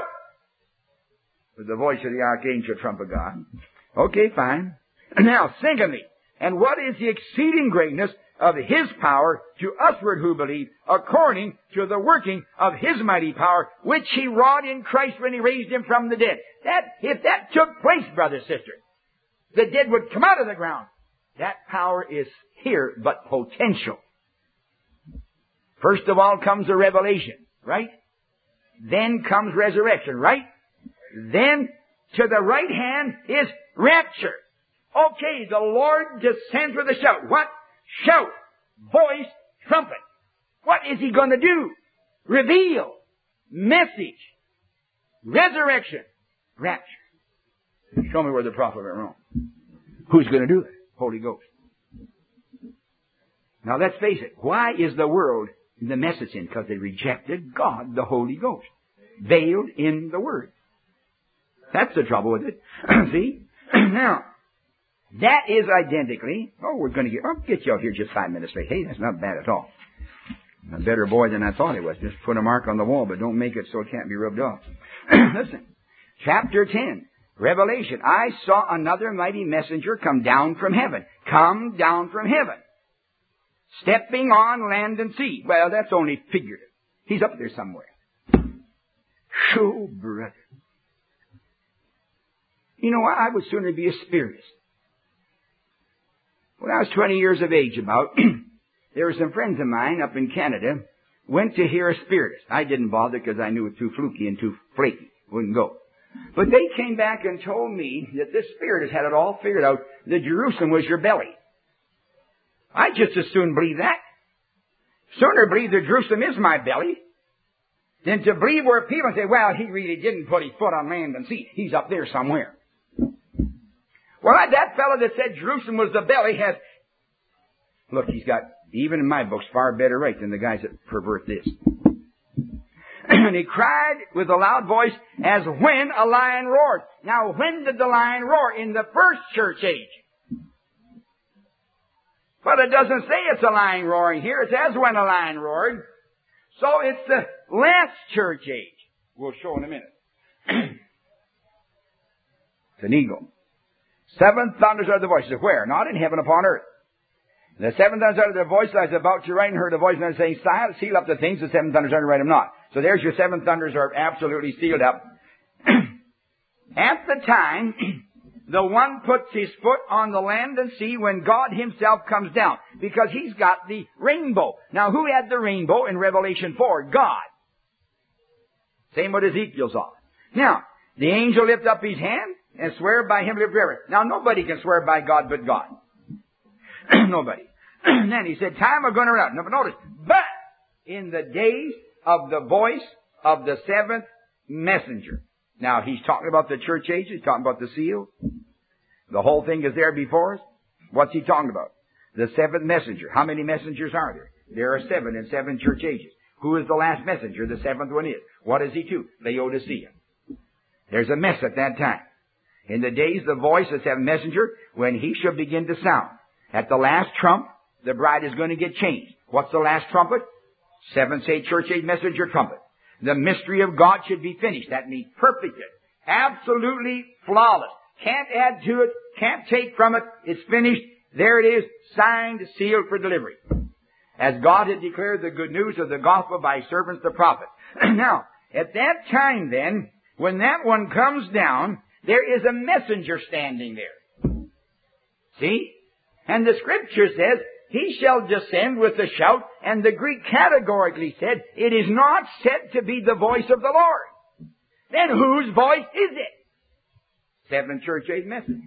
with the voice of the archangel trump of God. Okay, fine. Now, secondly, and what is the exceeding greatness of His power to usward who believe, according to the working of His mighty power, which He wrought in Christ when He raised Him from the dead. If that took place, brother, sister, the dead would come out of the ground. That power is here, but potential. First of all comes the revelation, right? Then comes resurrection, right? Then, to the right hand is rapture. Okay, the Lord descends with a shout. What? Shout, voice, trumpet. What is He going to do? Reveal, message, resurrection, rapture. Show me where the prophet went wrong. Who's going to do it? Holy Ghost. Now let's face it. Why is the world in the mess it's in? Because they rejected God, the Holy Ghost, veiled in the Word. That's the trouble with it. See? Now, that is identically, I'll get you out here just 5 minutes late. Hey, that's not bad at all. A better boy than I thought he was. Just put a mark on the wall, but don't make it so it can't be rubbed off. Listen. Chapter 10. Revelation. I saw another mighty messenger come down from heaven. Come down from heaven. Stepping on land and sea. Well, that's only figurative. He's up there somewhere. Shoo, brother. You know, I would sooner be a spiritist. When I was 20 years of age about, there were some friends of mine up in Canada, went to hear a spiritist. I didn't bother because I knew it was too fluky and too flaky. Wouldn't go. But they came back and told me that this spiritist had it all figured out, that Jerusalem was your belly. I just as soon believe that. Sooner believe that Jerusalem is my belly than to believe where people say, well, he really didn't put his foot on land and sea. He's up there somewhere. Well, that fellow that said Jerusalem was the belly has, look, he's got, even in my books, far better right than the guys that pervert this. And he cried with a loud voice as when a lion roared. Now, when did the lion roar? In the first church age. But it doesn't say it's a lion roaring here. It says when a lion roared. So it's the last church age. We'll show in a minute. It's an eagle. 7 thunders are the voices. Where? Not in heaven, upon earth. The 7 thunders are the voice. I was about to write and heard a voice and saying, seal up the things. The 7 thunders are to write them not. So there's your 7 thunders are absolutely sealed up. At the time, the one puts his foot on the land and sea when God himself comes down. Because he's got the rainbow. Now who had the rainbow in Revelation 4? God. Same with Ezekiel saw. Now, the angel lift up his hand and swear by him to live forever. Now nobody can swear by God but God. Nobody. And then he said, time are going to run out. Now notice, but in the days of the voice of the 7th messenger. Now he's talking about the church age. He's talking about the seal. The whole thing is there before us. What's he talking about? The 7th messenger. How many messengers are there? There are 7 in 7 church ages. Who is the last messenger? The 7th one is. What is he to? Laodicea. There's a mess at that time. In the days the voice of the 7th messenger, when he shall begin to sound. At the last trump, the bride is going to get changed. What's the last trumpet? 7th church age messenger trumpet. The mystery of God should be finished. That means perfected. Absolutely flawless. Can't add to it. Can't take from it. It's finished. There it is. Signed, sealed for delivery. As God had declared the good news of the gospel by his servants the prophets. Now, at that time then, when that one comes down, there is a messenger standing there. See? And the scripture says, he shall descend with a shout, and the Greek categorically said, it is not said to be the voice of the Lord. Then whose voice is it? 7th church age message.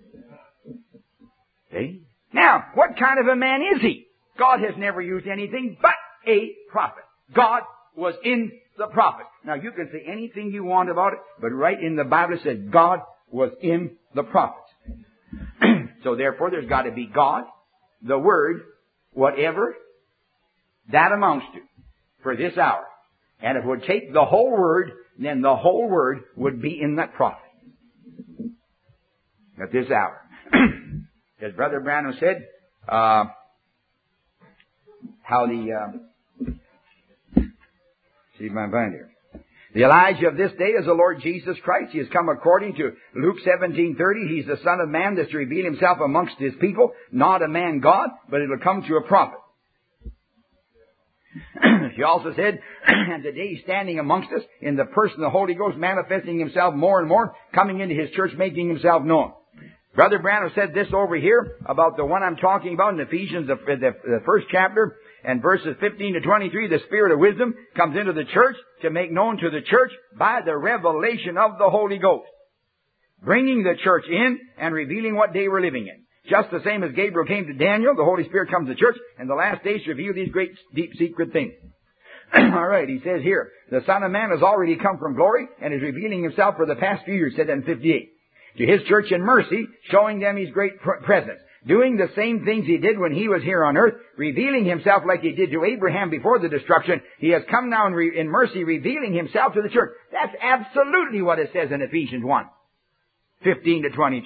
See? Now, what kind of a man is he? God has never used anything but a prophet. God was in the prophet. Now, you can say anything you want about it, but right in the Bible it says God was in the prophets. So therefore, there's got to be God, the Word, whatever that amounts to for this hour. And if it would take the whole Word, then the whole Word would be in that prophet at this hour. As Brother Branham said, how the, see my bind here. The Elijah of this day is the Lord Jesus Christ. He has come according to Luke 17:30. He's the Son of Man that's to reveal himself amongst his people. Not a man God, but it'll come to a prophet. He also said, and today he's standing amongst us in the person of the Holy Ghost, manifesting himself more and more, coming into his church, making himself known. Brother Branham said this over here about the one I'm talking about in Ephesians, the first chapter, and verses 15 to 23, the Spirit of wisdom comes into the church to make known to the church by the revelation of the Holy Ghost, bringing the church in and revealing what day we're living in. Just the same as Gabriel came to Daniel, the Holy Spirit comes to the church, and the last days reveal these great, deep, secret things. All right, he says here, the Son of Man has already come from glory and is revealing himself for the past few years, said that in 58. To his church in mercy, showing them his great presence. Doing the same things he did when he was here on earth, revealing himself like he did to Abraham before the destruction. He has come now in mercy, revealing himself to the church. That's absolutely what it says in Ephesians 1, 15 to 23.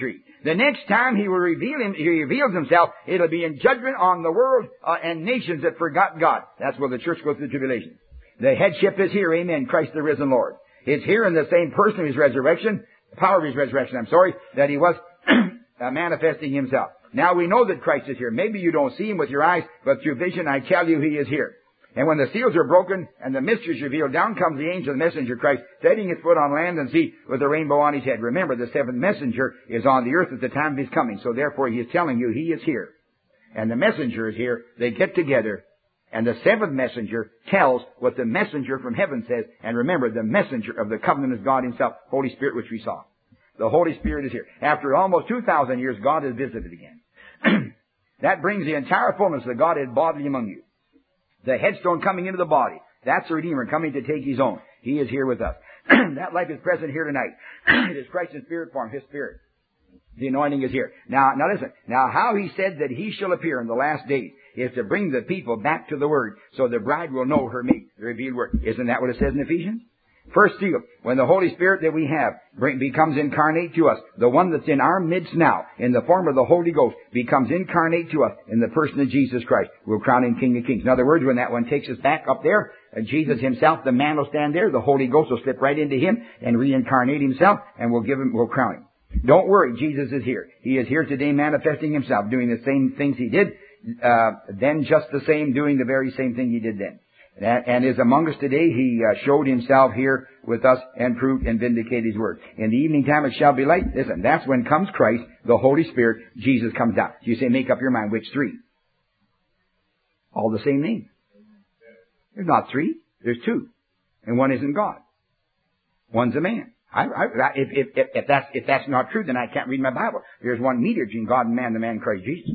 The next time he reveals himself, it'll be in judgment on the world and nations that forgot God. That's where the church goes through tribulation. The headship is here, amen, Christ the risen Lord. It's here in the same person of his resurrection, the power of his resurrection, that he was manifesting himself. Now we know that Christ is here. Maybe you don't see him with your eyes, but through vision I tell you he is here. And when the seals are broken and the mystery is revealed, down comes the angel, the messenger Christ, setting his foot on land and sea with a rainbow on his head. Remember, the seventh messenger is on the earth at the time of his coming. So therefore he is telling you he is here. And the messenger is here. They get together. And the seventh messenger tells what the messenger from heaven says. And remember, the messenger of the covenant is God himself, Holy Spirit, which we saw. The Holy Spirit is here. After almost 2,000 years, God has visited again. That brings the entire fullness of the Godhead bodily among you. The headstone coming into the body. That's the Redeemer coming to take his own. He is here with us. That life is present here tonight. It is Christ in spirit form, his spirit. The anointing is here. Now listen. Now how he said that he shall appear in the last days is to bring the people back to the Word so the bride will know her mate, the revealed Word. Isn't that what it says in Ephesians? First seal, when the Holy Spirit that we have becomes incarnate to us, the one that's in our midst now, in the form of the Holy Ghost, becomes incarnate to us in the person of Jesus Christ. We'll crown him King of Kings. In other words, when that one takes us back up there, Jesus himself, the man will stand there, the Holy Ghost will slip right into him and reincarnate himself, and we'll crown him. Don't worry, Jesus is here. He is here today manifesting himself, doing the same things he did, then just the same, doing the very same thing he did then. And is among us today. He showed himself here with us and proved and vindicated his word. In the evening time it shall be light. Listen, that's when comes Christ, the Holy Spirit, Jesus comes down. So you say, make up your mind, which three? All the same name. There's not three, there's two. And one isn't God. One's a man. If that's not true, then I can't read my Bible. There's one mediator between God and man, the man Christ Jesus.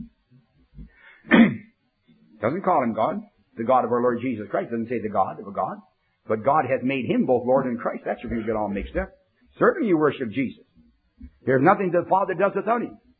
Doesn't call him God. The God of our Lord Jesus Christ. Doesn't say the God of a God. But God has made him both Lord and Christ. That's where you get all mixed up. Certainly you worship Jesus. There's nothing the Father does without him.